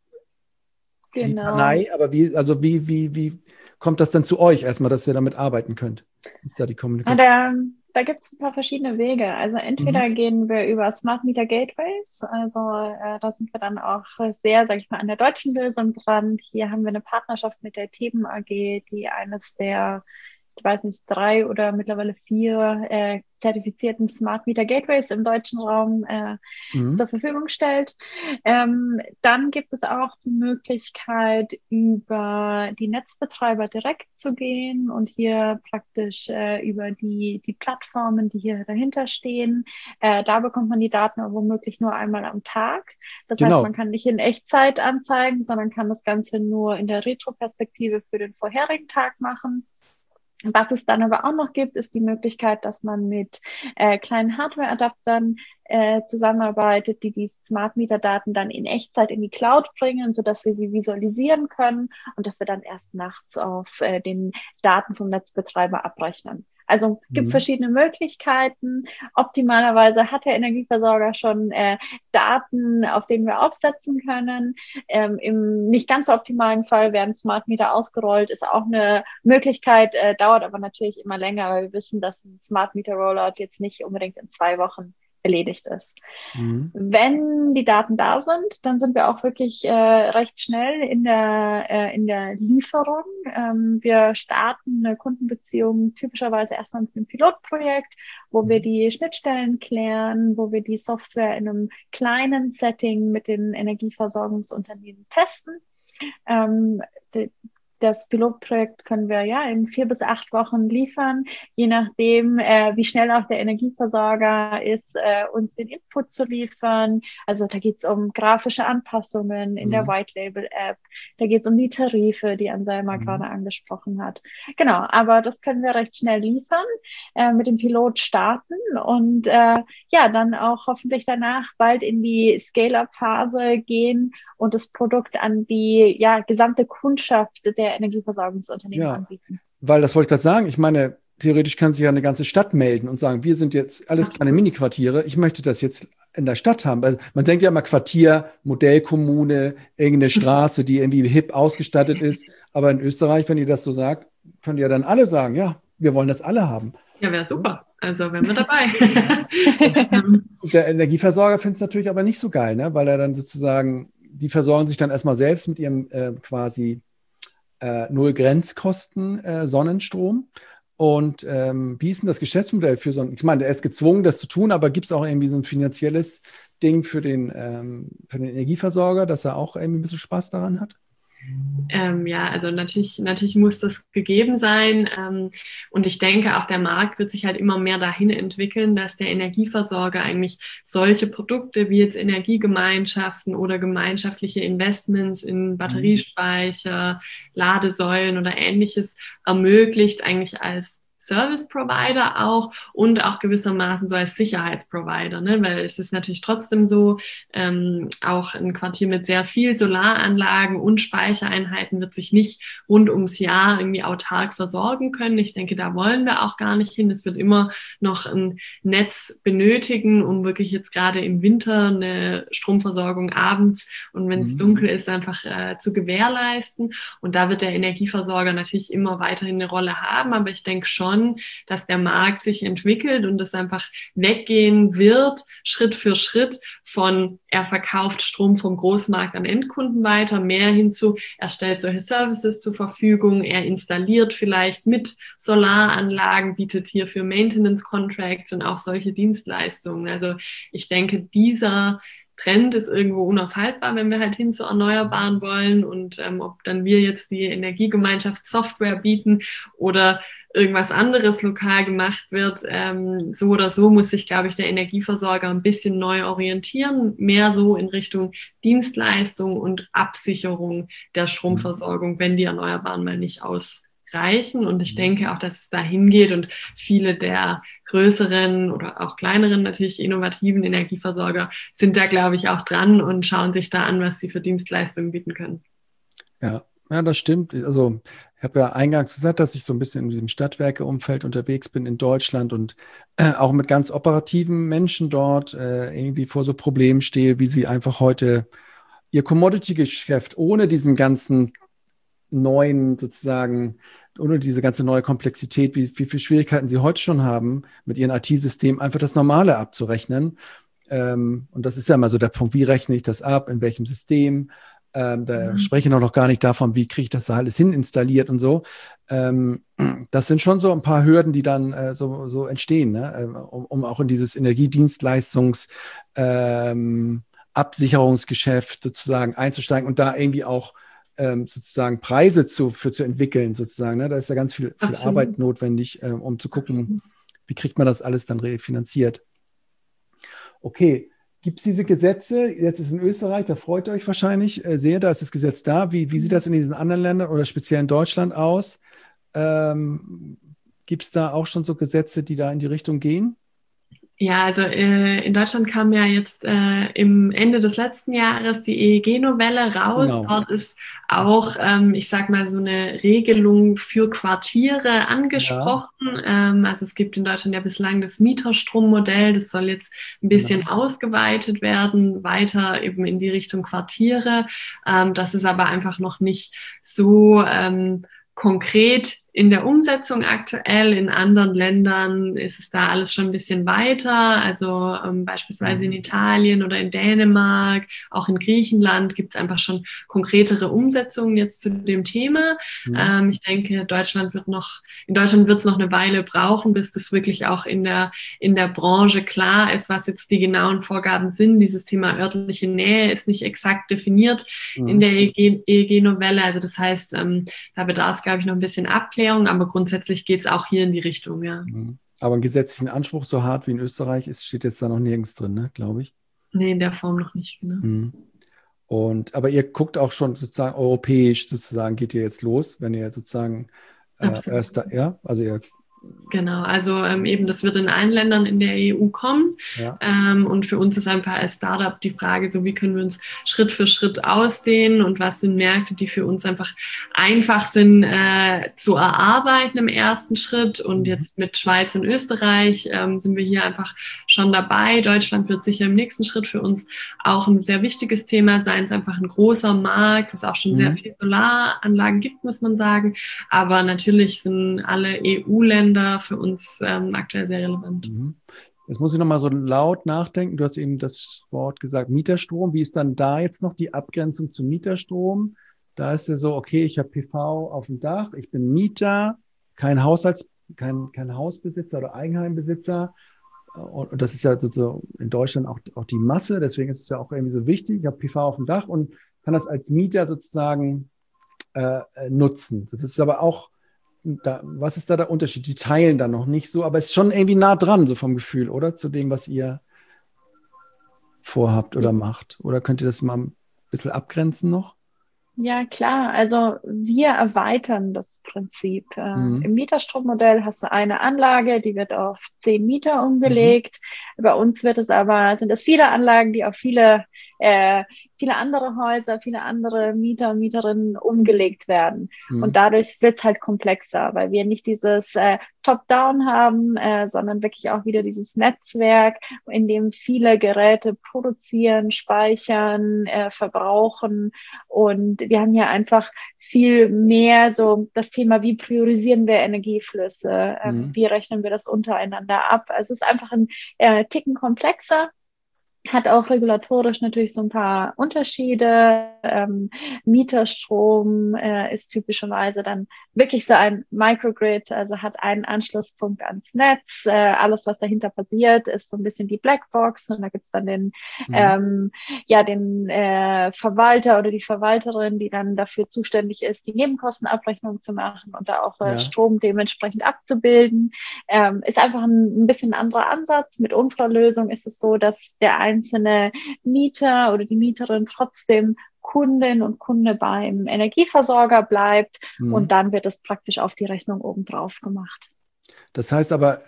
Litanei, aber wie kommt das dann zu euch erstmal, dass ihr damit arbeiten könnt? Ist da die Kommunikation? Da gibt es ein paar verschiedene Wege. Also entweder gehen wir über Smart Meter Gateways, also da sind wir dann auch sehr, sage ich mal, an der deutschen Lösung dran. Hier haben wir eine Partnerschaft mit der Theben AG, die eines der, ich weiß nicht, 3 oder mittlerweile 4 zertifizierten Smart Meter Gateways im deutschen Raum zur Verfügung stellt. Dann gibt es auch die Möglichkeit, über die Netzbetreiber direkt zu gehen und hier praktisch über die Plattformen, die hier dahinter stehen. Da bekommt man die Daten aber womöglich nur einmal am Tag. Das heißt, man kann nicht in Echtzeit anzeigen, sondern kann das Ganze nur in der Retroperspektive für den vorherigen Tag machen. Was es dann aber auch noch gibt, ist die Möglichkeit, dass man mit kleinen Hardware-Adaptern zusammenarbeitet, die Smart Meter Daten dann in Echtzeit in die Cloud bringen, sodass wir sie visualisieren können und dass wir dann erst nachts auf den Daten vom Netzbetreiber abrechnen. Also gibt verschiedene Möglichkeiten. Optimalerweise hat der Energieversorger schon Daten, auf denen wir aufsetzen können. Im nicht ganz optimalen Fall werden Smart Meter ausgerollt, ist auch eine Möglichkeit, dauert aber natürlich immer länger, weil wir wissen, dass ein Smart Meter Rollout jetzt nicht unbedingt in 2 Wochen erledigt ist. Wenn die Daten da sind, dann sind wir auch wirklich recht schnell in der Lieferung. Wir starten eine Kundenbeziehung typischerweise erstmal mit einem Pilotprojekt, wo wir die Schnittstellen klären, wo wir die Software in einem kleinen Setting mit den Energieversorgungsunternehmen testen. Das Pilotprojekt können wir in 4 bis 8 Wochen liefern, je nachdem, wie schnell auch der Energieversorger ist, uns den Input zu liefern. Also da geht es um grafische Anpassungen in der White Label App. Da geht es um die Tarife, die Anselma gerade angesprochen hat. Genau, aber das können wir recht schnell liefern, mit dem Pilot starten und dann auch hoffentlich danach bald in die Scale-Up-Phase gehen und das Produkt an die gesamte Kundschaft der Energieversorgungsunternehmen anbieten. Weil das wollte ich gerade sagen. Ich meine, theoretisch kann sich ja eine ganze Stadt melden und sagen, wir sind jetzt alles kleine Mini-Quartiere, ich möchte das jetzt in der Stadt haben. Also man denkt ja immer Quartier, Modellkommune, irgendeine Straße, die irgendwie hip ausgestattet ist. Aber in Österreich, wenn ihr das so sagt, könnt ihr dann alle sagen, ja, wir wollen das alle haben. Ja, wäre super. Also wären wir dabei. Und der Energieversorger findet es natürlich aber nicht so geil, ne? Weil er dann sozusagen, die versorgen sich dann erstmal selbst mit ihrem quasi Null-Grenzkosten Sonnenstrom. Und wie ist denn das Geschäftsmodell für so ein, ich meine, er ist gezwungen, das zu tun, aber gibt es auch irgendwie so ein finanzielles Ding für den Energieversorger, dass er auch irgendwie ein bisschen Spaß daran hat? Ja, also natürlich muss das gegeben sein. Und ich denke, auch der Markt wird sich halt immer mehr dahin entwickeln, dass der Energieversorger eigentlich solche Produkte wie jetzt Energiegemeinschaften oder gemeinschaftliche Investments in Batteriespeicher, Ladesäulen oder Ähnliches ermöglicht, eigentlich als Service Provider auch und auch gewissermaßen so als Sicherheitsprovider, ne? Weil es ist natürlich trotzdem so, auch ein Quartier mit sehr viel Solaranlagen und Speichereinheiten wird sich nicht rund ums Jahr irgendwie autark versorgen können. Ich denke, da wollen wir auch gar nicht hin. Es wird immer noch ein Netz benötigen, um wirklich jetzt gerade im Winter eine Stromversorgung abends und wenn es dunkel ist, einfach zu gewährleisten. Und da wird der Energieversorger natürlich immer weiterhin eine Rolle haben, aber ich denke schon, dass der Markt sich entwickelt und es einfach weggehen wird, Schritt für Schritt von er verkauft Strom vom Großmarkt an Endkunden weiter, mehr hinzu, er stellt solche Services zur Verfügung, er installiert vielleicht mit Solaranlagen, bietet hierfür Maintenance Contracts und auch solche Dienstleistungen. Also ich denke, dieser Trend ist irgendwo unaufhaltbar, wenn wir halt hin zu Erneuerbaren wollen und ob dann wir jetzt die Energiegemeinschaft Software bieten oder irgendwas anderes lokal gemacht wird, so oder so muss sich, glaube ich, der Energieversorger ein bisschen neu orientieren, mehr so in Richtung Dienstleistung und Absicherung der Stromversorgung, wenn die Erneuerbaren mal nicht ausreichen. Und ich denke auch, dass es dahin geht und viele der größeren oder auch kleineren, natürlich innovativen Energieversorger sind da, glaube ich, auch dran und schauen sich da an, was sie für Dienstleistungen bieten können. Ja, das stimmt. Also ich habe ja eingangs gesagt, dass ich so ein bisschen in diesem Stadtwerke-Umfeld unterwegs bin in Deutschland und auch mit ganz operativen Menschen dort irgendwie vor so Problemen stehe, wie sie einfach heute ihr Commodity-Geschäft ohne diesen ganzen neuen sozusagen, ohne diese ganze neue Komplexität, wie viele Schwierigkeiten sie heute schon haben, mit ihren IT-Systemen einfach das Normale abzurechnen. Und das ist ja immer so der Punkt, wie rechne ich das ab, in welchem System? Da spreche ich noch gar nicht davon, wie kriege ich das da alles hin installiert und so. Das sind schon so ein paar Hürden, die dann so entstehen, ne? Um auch in dieses Energiedienstleistungs Absicherungsgeschäft sozusagen einzusteigen und da irgendwie auch sozusagen Preise zu entwickeln, sozusagen. Ne? Da ist ja ganz viel Arbeit notwendig, um zu gucken, wie kriegt man das alles dann refinanziert. Okay. Gibt es diese Gesetze? Jetzt ist in Österreich, da freut ihr euch wahrscheinlich sehr, da ist das Gesetz da. Wie sieht das in diesen anderen Ländern oder speziell in Deutschland aus? Gibt es da auch schon so Gesetze, die da in die Richtung gehen? Ja, also in Deutschland kam ja jetzt im Ende des letzten Jahres die EEG-Novelle raus. Genau. Dort ist auch, ich sag mal, so eine Regelung für Quartiere angesprochen. Ja. Also es gibt in Deutschland ja bislang das Mieterstrommodell. Das soll jetzt ein bisschen ausgeweitet werden, weiter eben in die Richtung Quartiere. Das ist aber einfach noch nicht so konkret in der Umsetzung aktuell. In anderen Ländern ist es da alles schon ein bisschen weiter. Also beispielsweise in Italien oder in Dänemark, auch in Griechenland gibt es einfach schon konkretere Umsetzungen jetzt zu dem Thema. Ich denke, in Deutschland wird es noch eine Weile brauchen, bis das wirklich auch in der Branche klar ist, was jetzt die genauen Vorgaben sind. Dieses Thema örtliche Nähe ist nicht exakt definiert in der EEG-Novelle. Also das heißt, da bedarf es, glaube ich, noch ein bisschen Abklärung. Aber grundsätzlich geht es auch hier in die Richtung, ja. Aber einen gesetzlichen Anspruch so hart wie in Österreich ist, steht jetzt da noch nirgends drin, ne, glaube ich. Nee, in der Form noch nicht, genau. Aber ihr guckt auch schon sozusagen europäisch, sozusagen geht ihr jetzt los, wenn ihr sozusagen also ihr Genau, also eben, das wird in allen Ländern in der EU kommen. Ja. Und für uns ist einfach als Startup die Frage, so wie können wir uns Schritt für Schritt ausdehnen und was sind Märkte, die für uns einfach einfach sind zu erarbeiten im ersten Schritt. Und jetzt mit Schweiz und Österreich sind wir hier einfach schon dabei. Deutschland wird sicher im nächsten Schritt für uns auch ein sehr wichtiges Thema sein. Es ist einfach ein großer Markt, wo es auch schon sehr viel Solaranlagen gibt, muss man sagen. Aber natürlich sind alle EU-Länder für uns aktuell sehr relevant. Jetzt muss ich nochmal so laut nachdenken. Du hast eben das Wort gesagt, Mieterstrom. Wie ist dann da jetzt noch die Abgrenzung zum Mieterstrom? Da ist ja so, okay, ich habe PV auf dem Dach, ich bin Mieter, kein Hausbesitzer oder Eigenheimbesitzer. Und das ist ja so in Deutschland auch die Masse. Deswegen ist es ja auch irgendwie so wichtig. Ich habe PV auf dem Dach und kann das als Mieter sozusagen nutzen. Das ist aber auch, was ist da der Unterschied? Die teilen da noch nicht so, aber es ist schon irgendwie nah dran, so vom Gefühl, oder? Zu dem, was ihr vorhabt oder macht. Oder könnt ihr das mal ein bisschen abgrenzen noch? Ja, klar. Also wir erweitern das Prinzip. Im Mieterstrommodell hast du eine Anlage, die wird auf 10 Mieter umgelegt. Bei uns sind es viele Anlagen, die auf viele andere Häuser, viele andere Mieter und Mieterinnen umgelegt werden. Und dadurch wird es halt komplexer, weil wir nicht dieses Top-Down haben, sondern wirklich auch wieder dieses Netzwerk, in dem viele Geräte produzieren, speichern, verbrauchen. Und wir haben hier einfach viel mehr so das Thema, wie priorisieren wir Energieflüsse, wie rechnen wir das untereinander ab. Also es ist einfach ein Ticken komplexer. Hat auch regulatorisch natürlich so ein paar Unterschiede. Mieterstrom ist typischerweise dann wirklich so ein Microgrid, also hat einen Anschlusspunkt ans Netz. Alles, was dahinter passiert, ist so ein bisschen die Blackbox. Und da gibt's dann den Verwalter oder die Verwalterin, die dann dafür zuständig ist, die Nebenkostenabrechnung zu machen und da auch Strom dementsprechend abzubilden. Ist einfach ein bisschen ein anderer Ansatz. Mit unserer Lösung ist es so, dass der einzelne Mieter oder die Mieterin trotzdem Kundin und Kunde beim Energieversorger bleibt und dann wird es praktisch auf die Rechnung obendrauf gemacht. Das heißt aber,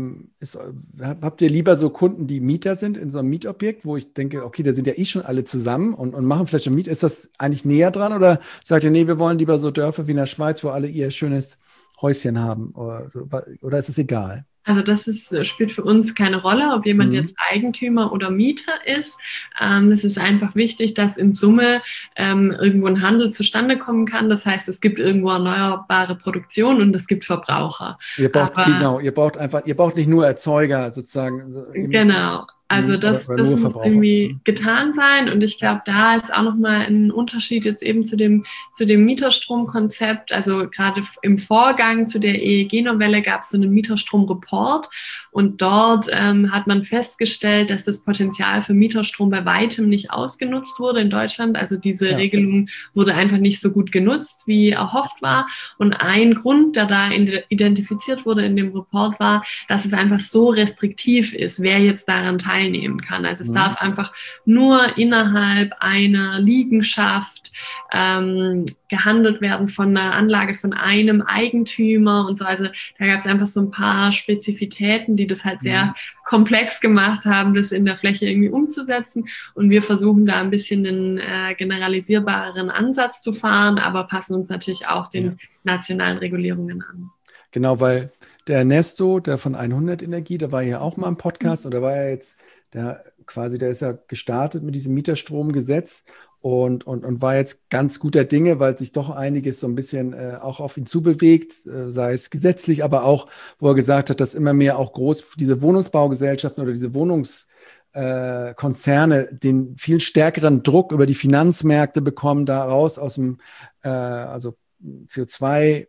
habt ihr lieber so Kunden, die Mieter sind in so einem Mietobjekt, wo ich denke, okay, da sind ja schon alle zusammen und machen vielleicht schon Miet. Ist das eigentlich näher dran oder sagt ihr, nee, wir wollen lieber so Dörfer wie in der Schweiz, wo alle ihr schönes Häuschen haben? Oder ist es egal? Also spielt für uns keine Rolle, ob jemand jetzt Eigentümer oder Mieter ist. Es ist einfach wichtig, dass in Summe irgendwo ein Handel zustande kommen kann. Das heißt, es gibt irgendwo erneuerbare Produktion und es gibt Verbraucher. Ihr braucht nicht nur Erzeuger sozusagen. Genau. Also das muss irgendwie getan sein und ich glaube, da ist auch nochmal ein Unterschied jetzt eben zu dem Mieterstromkonzept. Also gerade im Vorgang zu der EEG-Novelle gab es so einen Mieterstrom-Report und dort hat man festgestellt, dass das Potenzial für Mieterstrom bei weitem nicht ausgenutzt wurde in Deutschland. Also diese Regelung wurde einfach nicht so gut genutzt, wie erhofft war. Und ein Grund, der da identifiziert wurde in dem Report, war, dass es einfach so restriktiv ist, wer jetzt daran teilnehmen kann. Also es darf einfach nur innerhalb einer Liegenschaft gehandelt werden von einer Anlage von einem Eigentümer und so. Also da gab es einfach so ein paar Spezifitäten, die das halt sehr komplex gemacht haben, das in der Fläche irgendwie umzusetzen. Und wir versuchen da ein bisschen einen generalisierbareren Ansatz zu fahren, aber passen uns natürlich auch den nationalen Regulierungen an. Genau, weil der Ernesto, der von 100 Energie, der war ja auch mal im Podcast und der war ja jetzt, der ist ja gestartet mit diesem Mieterstromgesetz und war jetzt ganz guter Dinge, weil sich doch einiges so ein bisschen auch auf ihn zubewegt, sei es gesetzlich, aber auch, wo er gesagt hat, dass immer mehr auch diese Wohnungsbaugesellschaften oder diese Wohnungskonzerne den viel stärkeren Druck über die Finanzmärkte bekommen, da raus aus dem also CO2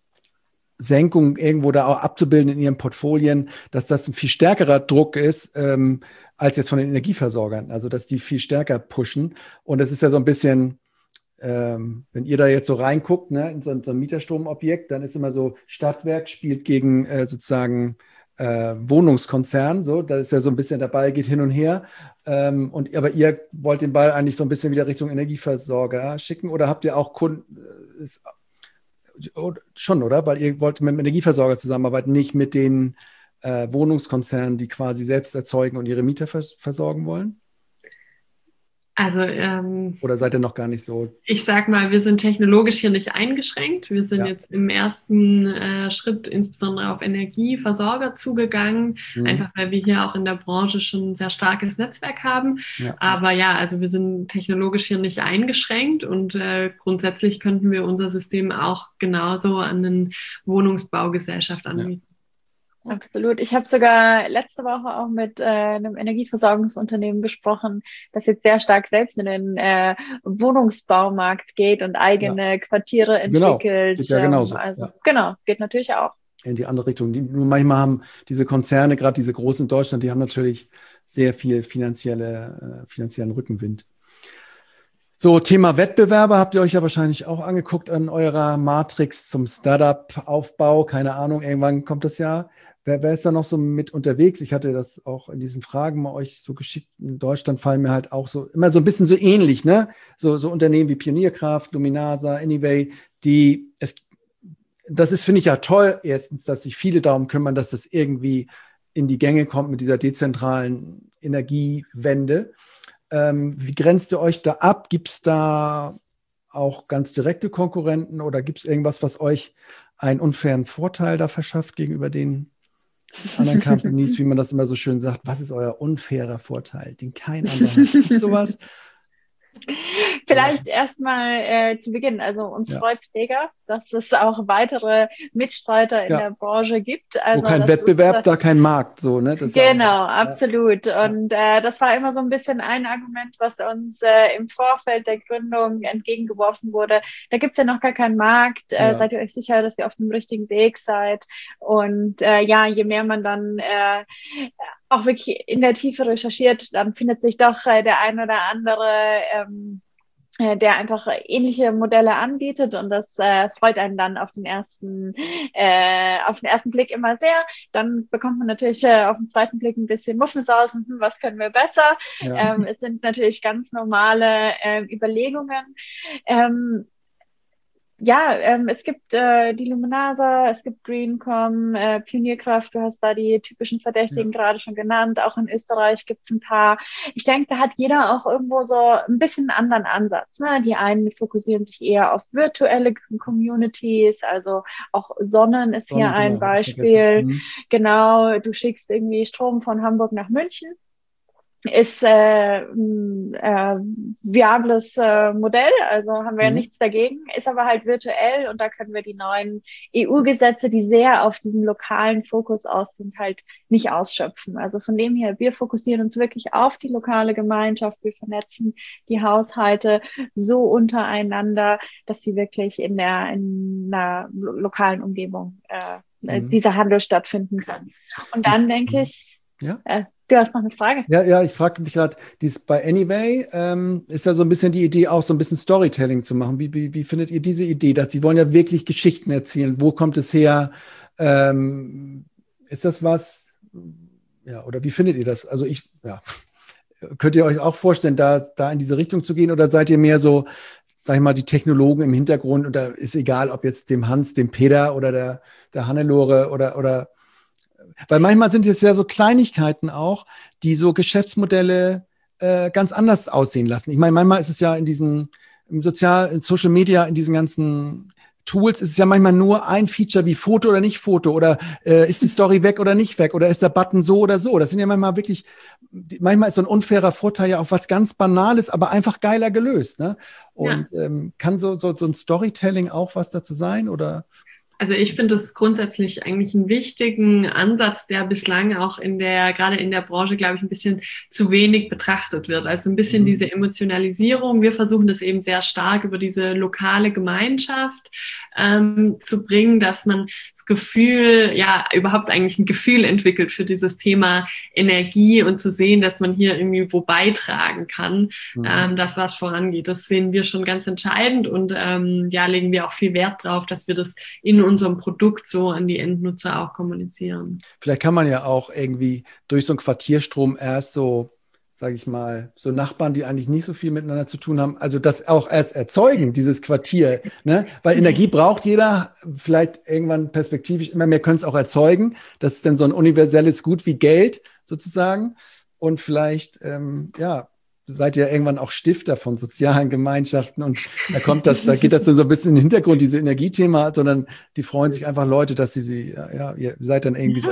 Senkung irgendwo da auch abzubilden in ihren Portfolien, dass das ein viel stärkerer Druck ist, als jetzt von den Energieversorgern. Also, dass die viel stärker pushen. Und es ist ja so ein bisschen, wenn ihr da jetzt so reinguckt, ne, in so ein Mieterstromobjekt, dann ist immer so, Stadtwerk spielt gegen sozusagen Wohnungskonzern. So, da ist ja so ein bisschen, der Ball geht hin und her. Aber ihr wollt den Ball eigentlich so ein bisschen wieder Richtung Energieversorger schicken oder habt ihr auch Kunden, schon, oder? Weil ihr wollt mit dem Energieversorger zusammenarbeiten, nicht mit den Wohnungskonzernen, die quasi selbst erzeugen und ihre Mieter versorgen wollen? Also oder seid ihr noch gar nicht so? Ich sag mal, wir sind technologisch hier nicht eingeschränkt. Wir sind jetzt im ersten Schritt insbesondere auf Energieversorger zugegangen, einfach weil wir hier auch in der Branche schon ein sehr starkes Netzwerk haben. Ja. Aber ja, also wir sind technologisch hier nicht eingeschränkt und grundsätzlich könnten wir unser System auch genauso an eine Wohnungsbaugesellschaft anbieten. Ja. Absolut. Ich habe sogar letzte Woche auch mit einem Energieversorgungsunternehmen gesprochen, das jetzt sehr stark selbst in den Wohnungsbaumarkt geht und eigene Quartiere entwickelt. Geht ja genauso. Genau, geht natürlich auch. In die andere Richtung. Nur manchmal haben diese Konzerne, gerade diese großen in Deutschland, die haben natürlich sehr viel finanziellen Rückenwind. So, Thema Wettbewerber habt ihr euch ja wahrscheinlich auch angeguckt an eurer Matrix zum Startup-Aufbau. Keine Ahnung, irgendwann kommt das ja. Wer ist da noch so mit unterwegs? Ich hatte das auch in diesen Fragen mal euch so geschickt. In Deutschland fallen mir halt auch so immer so ein bisschen so ähnlich, ne? So Unternehmen wie Pionierkraft, Luminasa, Anyway, das ist, finde ich ja toll, erstens, dass sich viele darum kümmern, dass das irgendwie in die Gänge kommt mit dieser dezentralen Energiewende. Wie grenzt ihr euch da ab? Gibt es da auch ganz direkte Konkurrenten oder gibt es irgendwas, was euch einen unfairen Vorteil da verschafft gegenüber den anderen Companies, wie man das immer so schön sagt? Was ist euer unfairer Vorteil, den kein anderer hat? Gibt es sowas? Vielleicht erstmal zu Beginn. Also uns freut es mega, dass es auch weitere Mitstreiter in der Branche gibt. Also, wo kein Wettbewerb, da kein Markt. So, ne? Das genau, absolut. Und das war immer so ein bisschen ein Argument, was uns im Vorfeld der Gründung entgegengeworfen wurde. Da gibt es ja noch gar keinen Markt. Seid ihr euch sicher, dass ihr auf dem richtigen Weg seid? Und je mehr man dann auch wirklich in der Tiefe recherchiert, dann findet sich doch der ein oder andere, der einfach ähnliche Modelle anbietet und das freut einen dann auf den ersten Blick immer sehr. Dann bekommt man natürlich auf den zweiten Blick ein bisschen Muffensauce und was können wir besser. Ja. Es sind natürlich ganz normale Überlegungen. Es gibt die Luminasa, es gibt Greencom, Pionierkraft, du hast da die typischen Verdächtigen gerade schon genannt, auch in Österreich gibt es ein paar. Ich denke, da hat jeder auch irgendwo so ein bisschen einen anderen Ansatz. Ne? Die einen fokussieren sich eher auf virtuelle Communities, also auch Sonnen ist hier ein Beispiel. Genau, du schickst irgendwie Strom von Hamburg nach München. Ist ein viables Modell, also haben wir ja nichts dagegen, ist aber halt virtuell und da können wir die neuen EU-Gesetze, die sehr auf diesen lokalen Fokus aus sind, halt nicht ausschöpfen. Also von dem her, wir fokussieren uns wirklich auf die lokale Gemeinschaft, wir vernetzen die Haushalte so untereinander, dass sie wirklich in einer lokalen Umgebung dieser Handel stattfinden kann. Und dann denke ich, du hast noch eine Frage. Ja, ich frage mich gerade, bei Anyway ist ja so ein bisschen die Idee, auch so ein bisschen Storytelling zu machen. Wie findet ihr diese Idee, dass sie wollen ja wirklich Geschichten erzählen? Wo kommt es her? Ist das was? Ja, oder wie findet ihr das? Also könnt ihr euch auch vorstellen, da in diese Richtung zu gehen oder seid ihr mehr so, sag ich mal, die Technologen im Hintergrund und da ist egal, ob jetzt dem Hans, dem Peter oder der Hannelore oder weil manchmal sind es ja so Kleinigkeiten auch, die so Geschäftsmodelle ganz anders aussehen lassen. Ich meine, manchmal ist es ja in Social Media, in diesen ganzen Tools, ist es ja manchmal nur ein Feature wie Foto oder nicht Foto oder ist die Story weg oder nicht weg oder ist der Button so oder so. Das sind ja manchmal ist so ein unfairer Vorteil ja auch was ganz Banales, aber einfach geiler gelöst. Ne? Und kann so ein Storytelling auch was dazu sein oder? Also ich finde das grundsätzlich eigentlich einen wichtigen Ansatz, der bislang auch gerade in der Branche, glaube ich, ein bisschen zu wenig betrachtet wird. Also ein bisschen diese Emotionalisierung. Wir versuchen das eben sehr stark über diese lokale Gemeinschaft zu bringen, dass man das Gefühl, überhaupt eigentlich ein Gefühl entwickelt für dieses Thema Energie und zu sehen, dass man hier irgendwie wo beitragen kann, dass was vorangeht. Das sehen wir schon ganz entscheidend und legen wir auch viel Wert drauf, dass wir das in unserem Produkt so an die Endnutzer auch kommunizieren. Vielleicht kann man ja auch irgendwie durch so einen Quartierstrom erst so, sage ich mal, so Nachbarn, die eigentlich nicht so viel miteinander zu tun haben, also das auch erst erzeugen, dieses Quartier, ne? Weil Energie braucht jeder, vielleicht irgendwann perspektivisch, immer mehr können es auch erzeugen. Das ist dann so ein universelles Gut wie Geld sozusagen. Und vielleicht, seid ihr irgendwann auch Stifter von sozialen Gemeinschaften und da geht das dann so ein bisschen in den Hintergrund, diese Energiethema, sondern die freuen sich einfach Leute, dass ihr seid dann irgendwie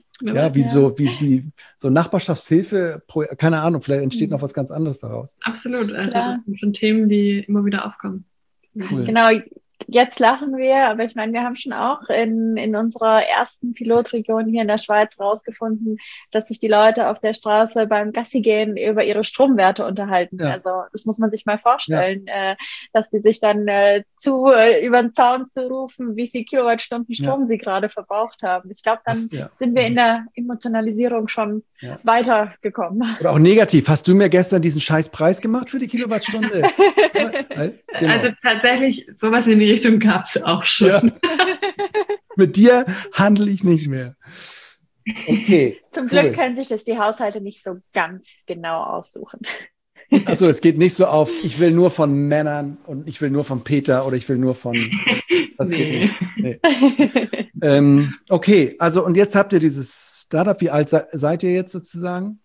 wie so Nachbarschaftshilfe, keine Ahnung, vielleicht entsteht noch was ganz anderes daraus. Absolut, also das sind schon Themen, die immer wieder aufkommen. Cool. Genau, jetzt lachen wir, aber ich meine, wir haben schon auch in unserer ersten Pilotregion hier in der Schweiz rausgefunden, dass sich die Leute auf der Straße beim Gassi gehen über ihre Stromwerte unterhalten. Ja. Also das muss man sich mal vorstellen, dass die sich dann über den Zaun zurufen, wie viel Kilowattstunden Strom sie gerade verbraucht haben. Ich glaube, dann sind wir in der Emotionalisierung schon weitergekommen. Oder auch negativ. Hast du mir gestern diesen scheiß Preis gemacht für die Kilowattstunde? Genau. Also tatsächlich, sowas in die Richtung gab es auch schon. Ja. Mit dir handle ich nicht mehr. Okay. Zum Glück können sich das die Haushalte nicht so ganz genau aussuchen. Achso, es geht nicht so auf, ich will nur von Männern und ich will nur von Peter oder ich will nur von... Das geht nicht. Nee. Okay, also und jetzt habt ihr dieses Startup. Wie alt seid ihr jetzt sozusagen?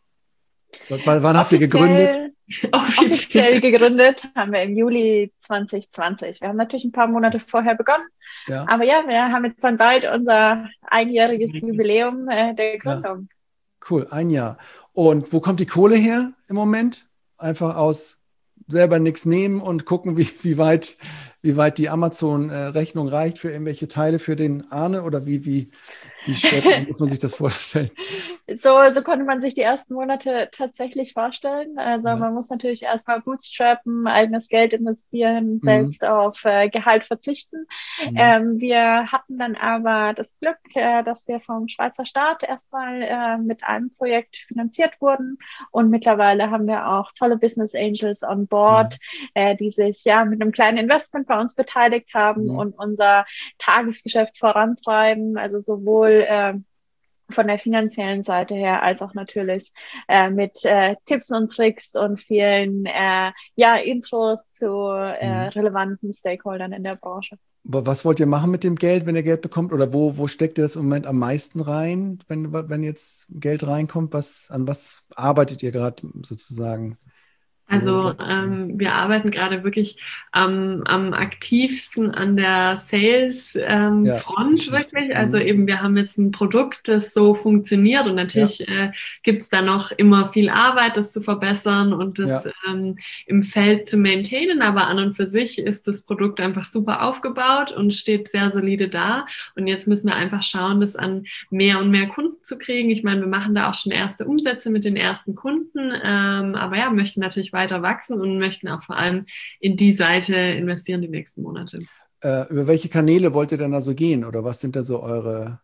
Wann habt ihr gegründet? Offiziell gegründet haben wir im Juli 2020. Wir haben natürlich ein paar Monate vorher begonnen. Ja. Aber ja, wir haben jetzt dann bald unser einjähriges Jubiläum der Gründung. Ja. Cool, 1 Jahr. Und wo kommt die Kohle her im Moment? Einfach aus selber nichts nehmen und gucken, wie weit die Amazon-Rechnung reicht für irgendwelche Teile für den Arne oder wie muss man sich das vorstellen? So konnte man sich die ersten Monate tatsächlich vorstellen. Also man muss natürlich erstmal bootstrappen, eigenes Geld investieren, selbst auf Gehalt verzichten. Wir hatten dann aber das Glück, dass wir vom Schweizer Staat erstmal mit einem Projekt finanziert wurden und mittlerweile haben wir auch tolle Business Angels on board, die sich mit einem kleinen Investment bei uns beteiligt haben und unser Tagesgeschäft vorantreiben, also sowohl von der finanziellen Seite her, als auch natürlich mit Tipps und Tricks und vielen Intros zu relevanten Stakeholdern in der Branche. Was wollt ihr machen mit dem Geld, wenn ihr Geld bekommt? Oder wo steckt ihr das im Moment am meisten rein, wenn jetzt Geld reinkommt? An was arbeitet ihr gerade sozusagen? Also wir arbeiten gerade wirklich am aktivsten an der Sales-Front wirklich. Also eben wir haben jetzt ein Produkt, das so funktioniert und natürlich gibt es da noch immer viel Arbeit, das zu verbessern und das im Feld zu maintainen. Aber an und für sich ist das Produkt einfach super aufgebaut und steht sehr solide da. Und jetzt müssen wir einfach schauen, das an mehr und mehr Kunden zu kriegen. Ich meine, wir machen da auch schon erste Umsätze mit den ersten Kunden, aber ja, möchten natürlich weiter wachsen und möchten auch vor allem in die Seite investieren die nächsten Monate. Über welche Kanäle wollt ihr denn da so gehen oder was sind da so eure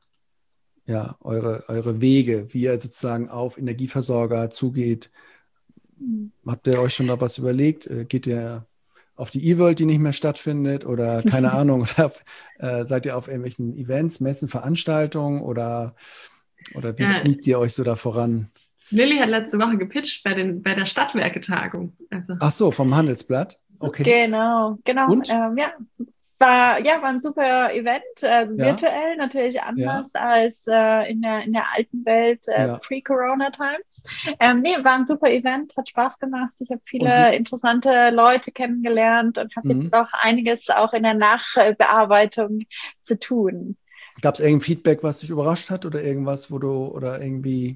Wege, wie ihr sozusagen auf Energieversorger zugeht? Habt ihr euch schon da was überlegt? Geht ihr auf die E-World, die nicht mehr stattfindet oder keine Ahnung, oder seid ihr auf irgendwelchen Events, Messen, Veranstaltungen oder wie sneakt ihr euch so da voran? Lilly hat letzte Woche gepitcht bei der Stadtwerke-Tagung. Also. Ach so, vom Handelsblatt? Okay. Genau. Und? War ein super Event, virtuell natürlich anders als in der alten Welt pre-Corona-Times. War ein super Event, hat Spaß gemacht. Ich habe viele interessante Leute kennengelernt und habe jetzt auch einiges auch in der Nachbearbeitung zu tun. Gab es irgendein Feedback, was dich überrascht hat oder irgendwas, oder irgendwie...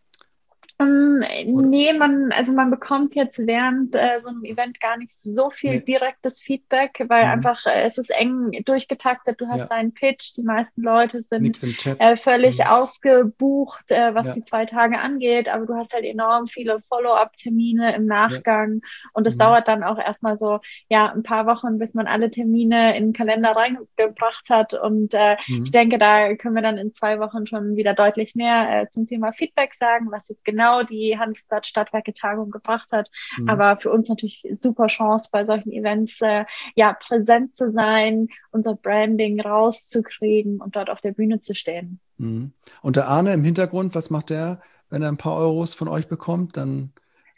Nee, man bekommt jetzt während so einem Event gar nicht so viel direktes Feedback, weil einfach es ist eng durchgetaktet, du hast deinen Pitch, die meisten Leute sind völlig ausgebucht, was die 2 Tage angeht, aber du hast halt enorm viele Follow-up-Termine im Nachgang und es dauert dann auch erstmal so ein paar Wochen, bis man alle Termine in den Kalender reingebracht hat und ich denke, da können wir dann in 2 Wochen schon wieder deutlich mehr zum Thema Feedback sagen, was jetzt genau die Handelsblatt Stadtwerke-Tagung gebracht hat. Aber für uns natürlich super Chance, bei solchen Events präsent zu sein, unser Branding rauszukriegen und dort auf der Bühne zu stehen. Und der Arne im Hintergrund, was macht der, wenn er ein paar Euros von euch bekommt? Dann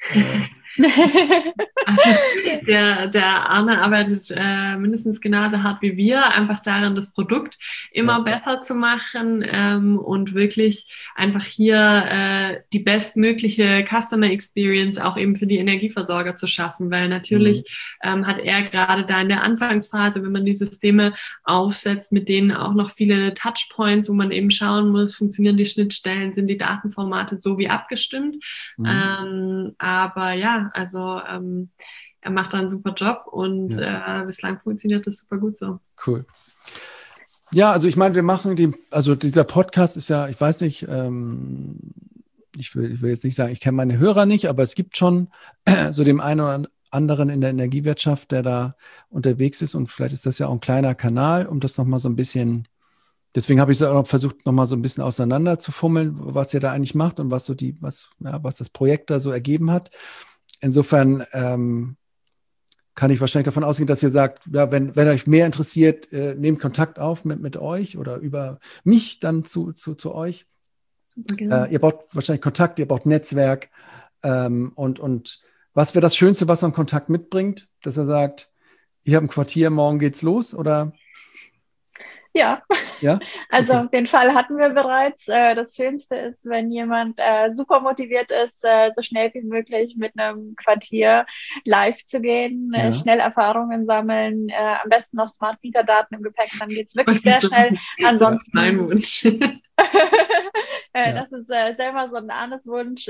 Der Arne arbeitet mindestens genauso hart wie wir, einfach daran, das Produkt immer besser zu machen und wirklich einfach hier die bestmögliche Customer Experience auch eben für die Energieversorger zu schaffen, weil natürlich hat er gerade da in der Anfangsphase, wenn man die Systeme aufsetzt, mit denen auch noch viele Touchpoints, wo man eben schauen muss, funktionieren die Schnittstellen, sind die Datenformate so wie abgestimmt. Aber ja, also er macht da einen super Job und bislang funktioniert das super gut so. Cool. Ja, also ich meine, wir machen also dieser Podcast ist ja, ich weiß nicht, ich will jetzt nicht sagen, ich kenne meine Hörer nicht, aber es gibt schon so dem einen oder anderen in der Energiewirtschaft, der da unterwegs ist und vielleicht ist das ja auch ein kleiner Kanal, um das nochmal so ein bisschen, deswegen habe ich es auch versucht, nochmal so ein bisschen auseinander zu fummeln, was ihr da eigentlich macht und was das Projekt da so ergeben hat. Insofern kann ich wahrscheinlich davon ausgehen, dass ihr sagt, ja, wenn euch mehr interessiert, nehmt Kontakt auf mit euch oder über mich dann zu euch. Ihr braucht wahrscheinlich Kontakt, ihr braucht Netzwerk und was wäre das Schönste, was so ein Kontakt mitbringt, dass er sagt, ich habe ein Quartier, morgen geht's los, oder? Ja, ja? Also okay. Den Fall hatten wir bereits. Das Schönste ist, wenn jemand super motiviert ist, so schnell wie möglich mit einem Quartier live zu gehen, schnell Erfahrungen sammeln, am besten noch Smart Meter Daten im Gepäck, dann geht's wirklich sehr schnell. Ansonsten, das ist mein Wunsch. Das ist selber so ein Arnes-Wunsch.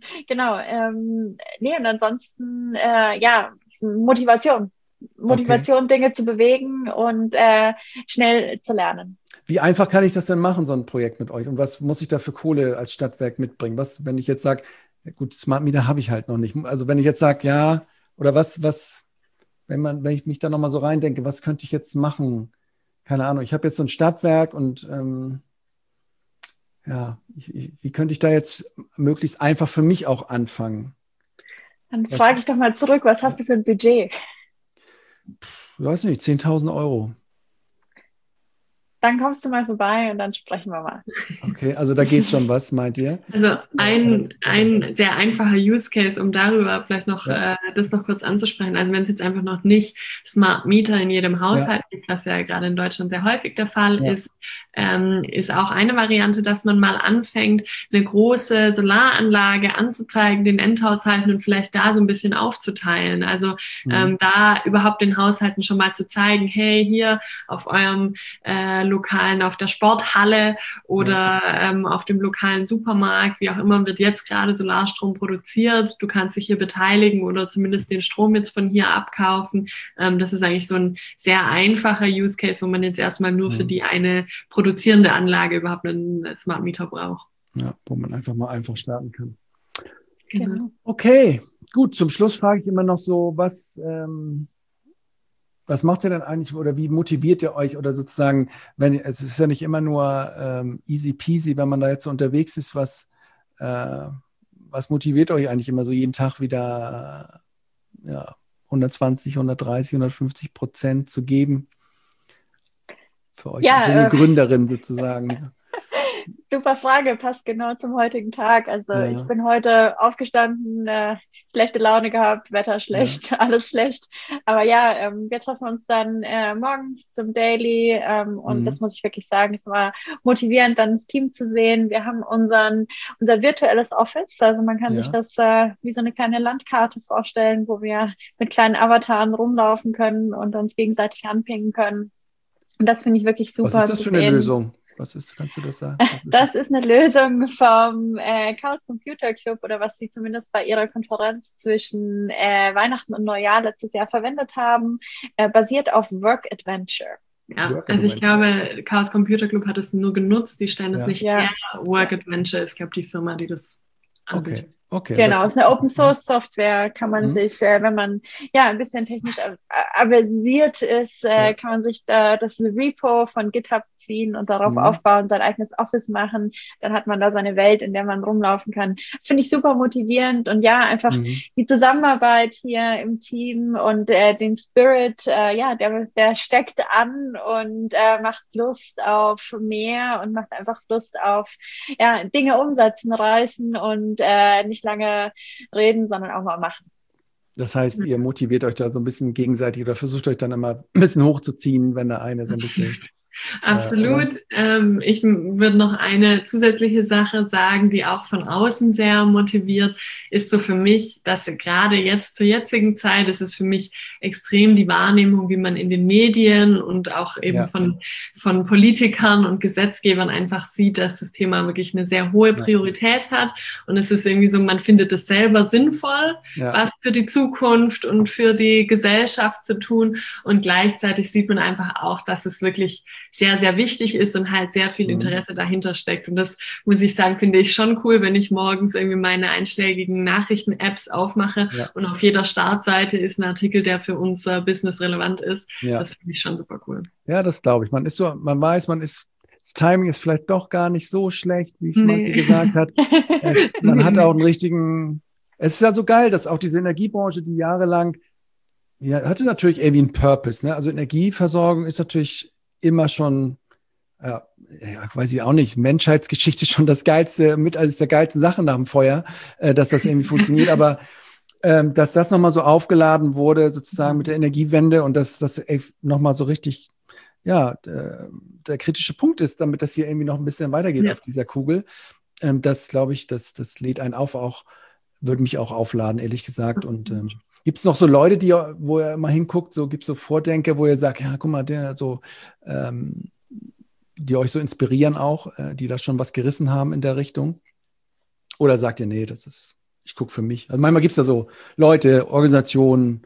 Und ansonsten, Motivation. Motivation, Dinge zu bewegen und schnell zu lernen. Wie einfach kann ich das denn machen, so ein Projekt mit euch? Und was muss ich da für Kohle als Stadtwerk mitbringen? Was, wenn ich jetzt sage, ja gut, Smart Meter habe ich halt noch nicht. Also wenn ich jetzt sage, ja, oder wenn ich mich da nochmal so reindenke, was könnte ich jetzt machen? Keine Ahnung, ich habe jetzt so ein Stadtwerk und wie könnte ich da jetzt möglichst einfach für mich auch anfangen? Dann frage ich doch mal zurück, was hast du für ein Budget? Ich weiß nicht, 10.000 Euro. Dann kommst du mal vorbei und dann sprechen wir mal. Okay, also da geht schon was, meint ihr? Also ein sehr einfacher Use Case, um darüber vielleicht noch das noch kurz anzusprechen. Also wenn es jetzt einfach noch nicht Smart Meter in jedem Haushalt gibt, was ja gerade in Deutschland sehr häufig der Fall ist, ist auch eine Variante, dass man mal anfängt, eine große Solaranlage anzuzeigen, den Endhaushalten und vielleicht da so ein bisschen aufzuteilen. Also da überhaupt den Haushalten schon mal zu zeigen, hey, hier auf eurem lokalen, auf der Sporthalle oder auf dem lokalen Supermarkt, wie auch immer, wird jetzt gerade Solarstrom produziert. Du kannst dich hier beteiligen oder zumindest den Strom jetzt von hier abkaufen. Das ist eigentlich so ein sehr einfacher Use Case, wo man jetzt erstmal nur für die eine produzierende Anlage überhaupt einen Smart Meter braucht. Ja, wo man einfach starten kann. Genau. Okay, gut. Zum Schluss frage ich immer noch so, was macht ihr denn eigentlich oder wie motiviert ihr euch oder sozusagen, es ist ja nicht immer nur easy peasy, wenn man da jetzt so unterwegs ist, was motiviert euch eigentlich immer so jeden Tag wieder 120, 130, 150% zu geben für euch, junge Gründerin sozusagen? Super Frage, passt genau zum heutigen Tag. Also ich bin heute aufgestanden, schlechte Laune gehabt, Wetter schlecht, alles schlecht. Aber wir treffen uns dann morgens zum Daily und das muss ich wirklich sagen, es war motivierend, dann das Team zu sehen. Wir haben unser virtuelles Office, also man kann sich das wie so eine kleine Landkarte vorstellen, wo wir mit kleinen Avataren rumlaufen können und uns gegenseitig anpingen können. Und das finde ich wirklich super. Was ist das für eine Lösung? Kannst du das sagen? Das ist eine Lösung vom Chaos Computer Club oder was sie zumindest bei ihrer Konferenz zwischen Weihnachten und Neujahr letztes Jahr verwendet haben, basiert auf Work Adventure. Ja, also ich glaube, Chaos Computer Club hat es nur genutzt, die stellen es nicht her. Work Adventure ist, glaube ich, die Firma, die das anbietet. Okay. Genau, es ist eine Open Source Software, kann man sich, wenn man ein bisschen technisch aversiert ist, kann man sich das Repo von GitHub ziehen und darauf aufbauen, sein eigenes Office machen. Dann hat man da seine Welt, in der man rumlaufen kann. Das finde ich super motivierend und einfach die Zusammenarbeit hier im Team und den Spirit, der steckt an und macht Lust auf mehr und macht einfach Lust auf Dinge umsetzen, reißen und nicht lange reden, sondern auch mal machen. Das heißt, ihr motiviert euch da so ein bisschen gegenseitig oder versucht euch dann immer ein bisschen hochzuziehen, wenn der eine so ein bisschen... Absolut. Ich würde noch eine zusätzliche Sache sagen, die auch von außen sehr motiviert, ist so für mich, dass gerade jetzt zur jetzigen Zeit ist es für mich extrem die Wahrnehmung, wie man in den Medien und auch eben von Politikern und Gesetzgebern einfach sieht, dass das Thema wirklich eine sehr hohe Priorität hat. Und es ist irgendwie so, man findet es selber sinnvoll, was für die Zukunft und für die Gesellschaft zu tun. Und gleichzeitig sieht man einfach auch, dass es wirklich sehr, sehr wichtig ist und halt sehr viel Interesse dahinter steckt. Und das, muss ich sagen, finde ich schon cool, wenn ich morgens irgendwie meine einschlägigen Nachrichten-Apps aufmache und auf jeder Startseite ist ein Artikel, der für unser Business relevant ist. Ja. Das finde ich schon super cool. Ja, das glaube ich. Man weiß, das Timing ist vielleicht doch gar nicht so schlecht, wie manche gesagt hat. Man hat auch einen richtigen, es ist ja so geil, dass auch diese Energiebranche, die jahrelang, hatte natürlich irgendwie einen Purpose, ne? Also Energieversorgung ist natürlich immer schon, weiß ich auch nicht, Menschheitsgeschichte schon das Geilste, eines der geilsten Sachen nach dem Feuer, dass das irgendwie funktioniert, aber dass das nochmal so aufgeladen wurde, sozusagen mit der Energiewende und dass das nochmal so richtig, der kritische Punkt ist, damit das hier irgendwie noch ein bisschen weitergeht auf dieser Kugel. Das, glaube ich, das lädt einen auf, würde mich auch aufladen, ehrlich gesagt. Und gibt es noch so Leute, wo ihr immer hinguckt, gibt es so Vordenker, wo ihr sagt, ja, guck mal, die euch so inspirieren auch, die da schon was gerissen haben in der Richtung? Oder sagt ihr, nee, ich gucke für mich? Also manchmal gibt es da so Leute, Organisationen.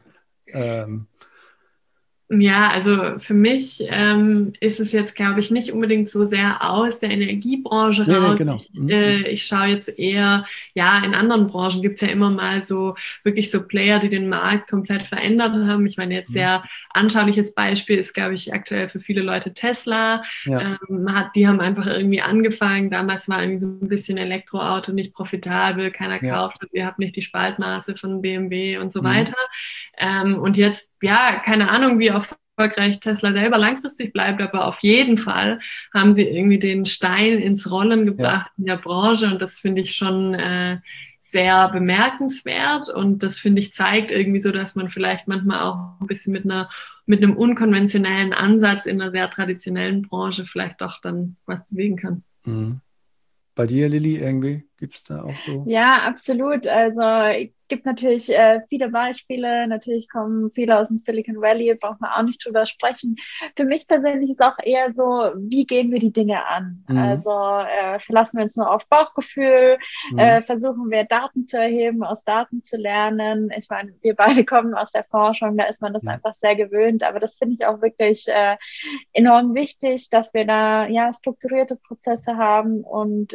Ja, also für mich ist es jetzt, glaube ich, nicht unbedingt so sehr aus der Energiebranche raus. Nee, genau. Ich schaue jetzt eher, in anderen Branchen gibt es ja immer mal so wirklich so Player, die den Markt komplett verändert haben. Ich meine, jetzt sehr anschauliches Beispiel ist, glaube ich, aktuell für viele Leute Tesla. Ja. Die haben einfach irgendwie angefangen. Damals war irgendwie so ein bisschen Elektroauto nicht profitabel, keiner kauft es, ihr habt nicht die Spaltmaße von BMW und so weiter. Und jetzt, keine Ahnung, wie erfolgreich Tesla selber langfristig bleibt, aber auf jeden Fall haben sie irgendwie den Stein ins Rollen gebracht in der Branche und das finde ich schon sehr bemerkenswert und das finde ich zeigt irgendwie so, dass man vielleicht manchmal auch ein bisschen mit einem unkonventionellen Ansatz in einer sehr traditionellen Branche vielleicht doch dann was bewegen kann. Mhm. Bei dir, Lilly, irgendwie gibt es da auch so? Ja, absolut. Also gibt natürlich viele Beispiele. Natürlich kommen viele aus dem Silicon Valley, braucht man auch nicht drüber sprechen. Für mich persönlich ist auch eher so, wie gehen wir die Dinge an? Also verlassen wir uns nur auf Bauchgefühl, versuchen wir Daten zu erheben, aus Daten zu lernen. Ich meine, wir beide kommen aus der Forschung, da ist man das einfach sehr gewöhnt. Aber das finde ich auch wirklich enorm wichtig, dass wir da strukturierte Prozesse haben und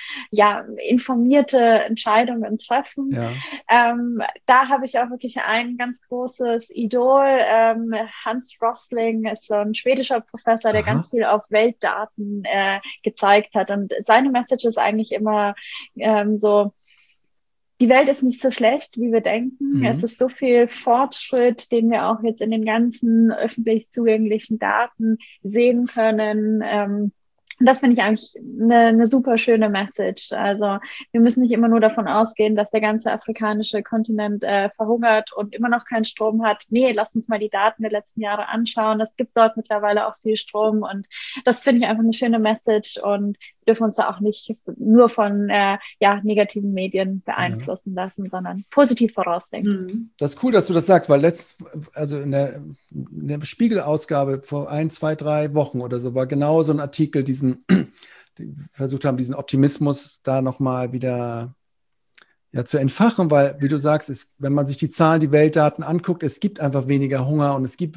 informierte Entscheidungen treffen. Ja. Da habe ich auch wirklich ein ganz großes Idol. Hans Rosling ist so ein schwedischer Professor, der ganz viel auf Weltdaten gezeigt hat. Und seine Message ist eigentlich immer so, die Welt ist nicht so schlecht, wie wir denken. Es ist so viel Fortschritt, den wir auch jetzt in den ganzen öffentlich zugänglichen Daten sehen können. Das finde ich eigentlich eine super schöne Message. Also wir müssen nicht immer nur davon ausgehen, dass der ganze afrikanische Kontinent verhungert und immer noch keinen Strom hat. Nee, lasst uns mal die Daten der letzten Jahre anschauen. Es gibt dort mittlerweile auch viel Strom und das finde ich einfach eine schöne Message und wir dürfen uns da auch nicht nur von negativen Medien beeinflussen lassen, sondern positiv vorausdenken. Das ist cool, dass du das sagst, weil in der Spiegel-Ausgabe vor 1, 2, 3 Wochen oder so war genau so ein Artikel, die versucht haben, diesen Optimismus da nochmal wieder zu entfachen, weil, wie du sagst, wenn man sich die Zahlen, die Weltdaten anguckt, es gibt einfach weniger Hunger und es gibt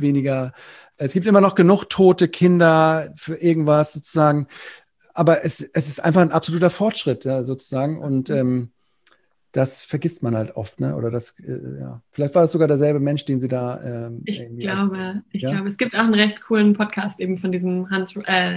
immer noch genug tote Kinder für irgendwas sozusagen, aber es ist einfach ein absoluter Fortschritt, sozusagen und das vergisst man halt oft, ne? Oder vielleicht war das sogar derselbe Mensch, den sie da. Ich glaube, es gibt auch einen recht coolen Podcast eben von diesem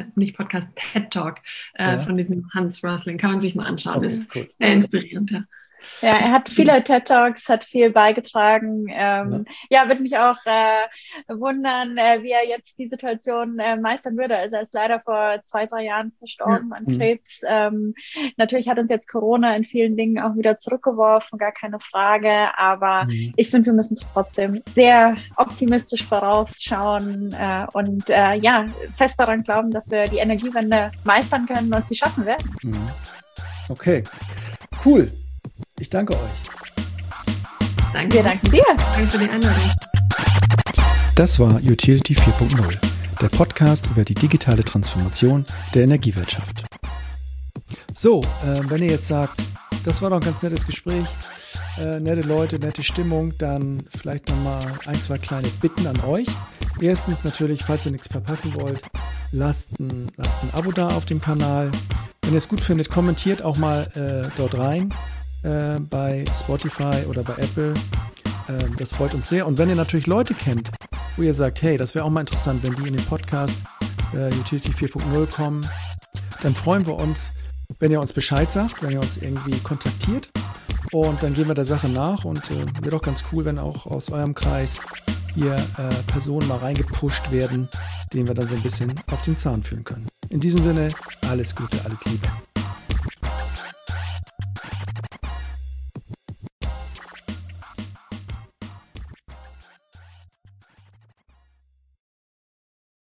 TED Talk von diesem Hans Rosling. Kann man sich mal anschauen. Okay, ist sehr inspirierend. Ja. Ja, er hat viele TED-Talks, hat viel beigetragen. Würde mich auch wundern, wie er jetzt die Situation meistern würde. Also er ist leider vor 2-3 Jahren verstorben an Krebs. Natürlich hat uns jetzt Corona in vielen Dingen auch wieder zurückgeworfen, gar keine Frage. Aber ich finde, wir müssen trotzdem sehr optimistisch vorausschauen und fest daran glauben, dass wir die Energiewende meistern können und sie schaffen werden. Okay, cool. Ich danke euch. Danke. Wir danken dir. Danke für die Einladung. Das war Utility 4.0, der Podcast über die digitale Transformation der Energiewirtschaft. So, wenn ihr jetzt sagt, das war doch ein ganz nettes Gespräch, nette Leute, nette Stimmung, dann vielleicht nochmal 1-2 kleine Bitten an euch. Erstens natürlich, falls ihr nichts verpassen wollt, lasst ein Abo da auf dem Kanal. Wenn ihr es gut findet, kommentiert auch mal dort rein. Bei Spotify oder bei Apple. Das freut uns sehr. Und wenn ihr natürlich Leute kennt, wo ihr sagt, hey, das wäre auch mal interessant, wenn die in den Podcast Utility 4.0 kommen, dann freuen wir uns, wenn ihr uns Bescheid sagt, wenn ihr uns irgendwie kontaktiert. Und dann gehen wir der Sache nach und wäre doch ganz cool, wenn auch aus eurem Kreis hier Personen mal reingepusht werden, denen wir dann so ein bisschen auf den Zahn fühlen können. In diesem Sinne, alles Gute, alles Liebe.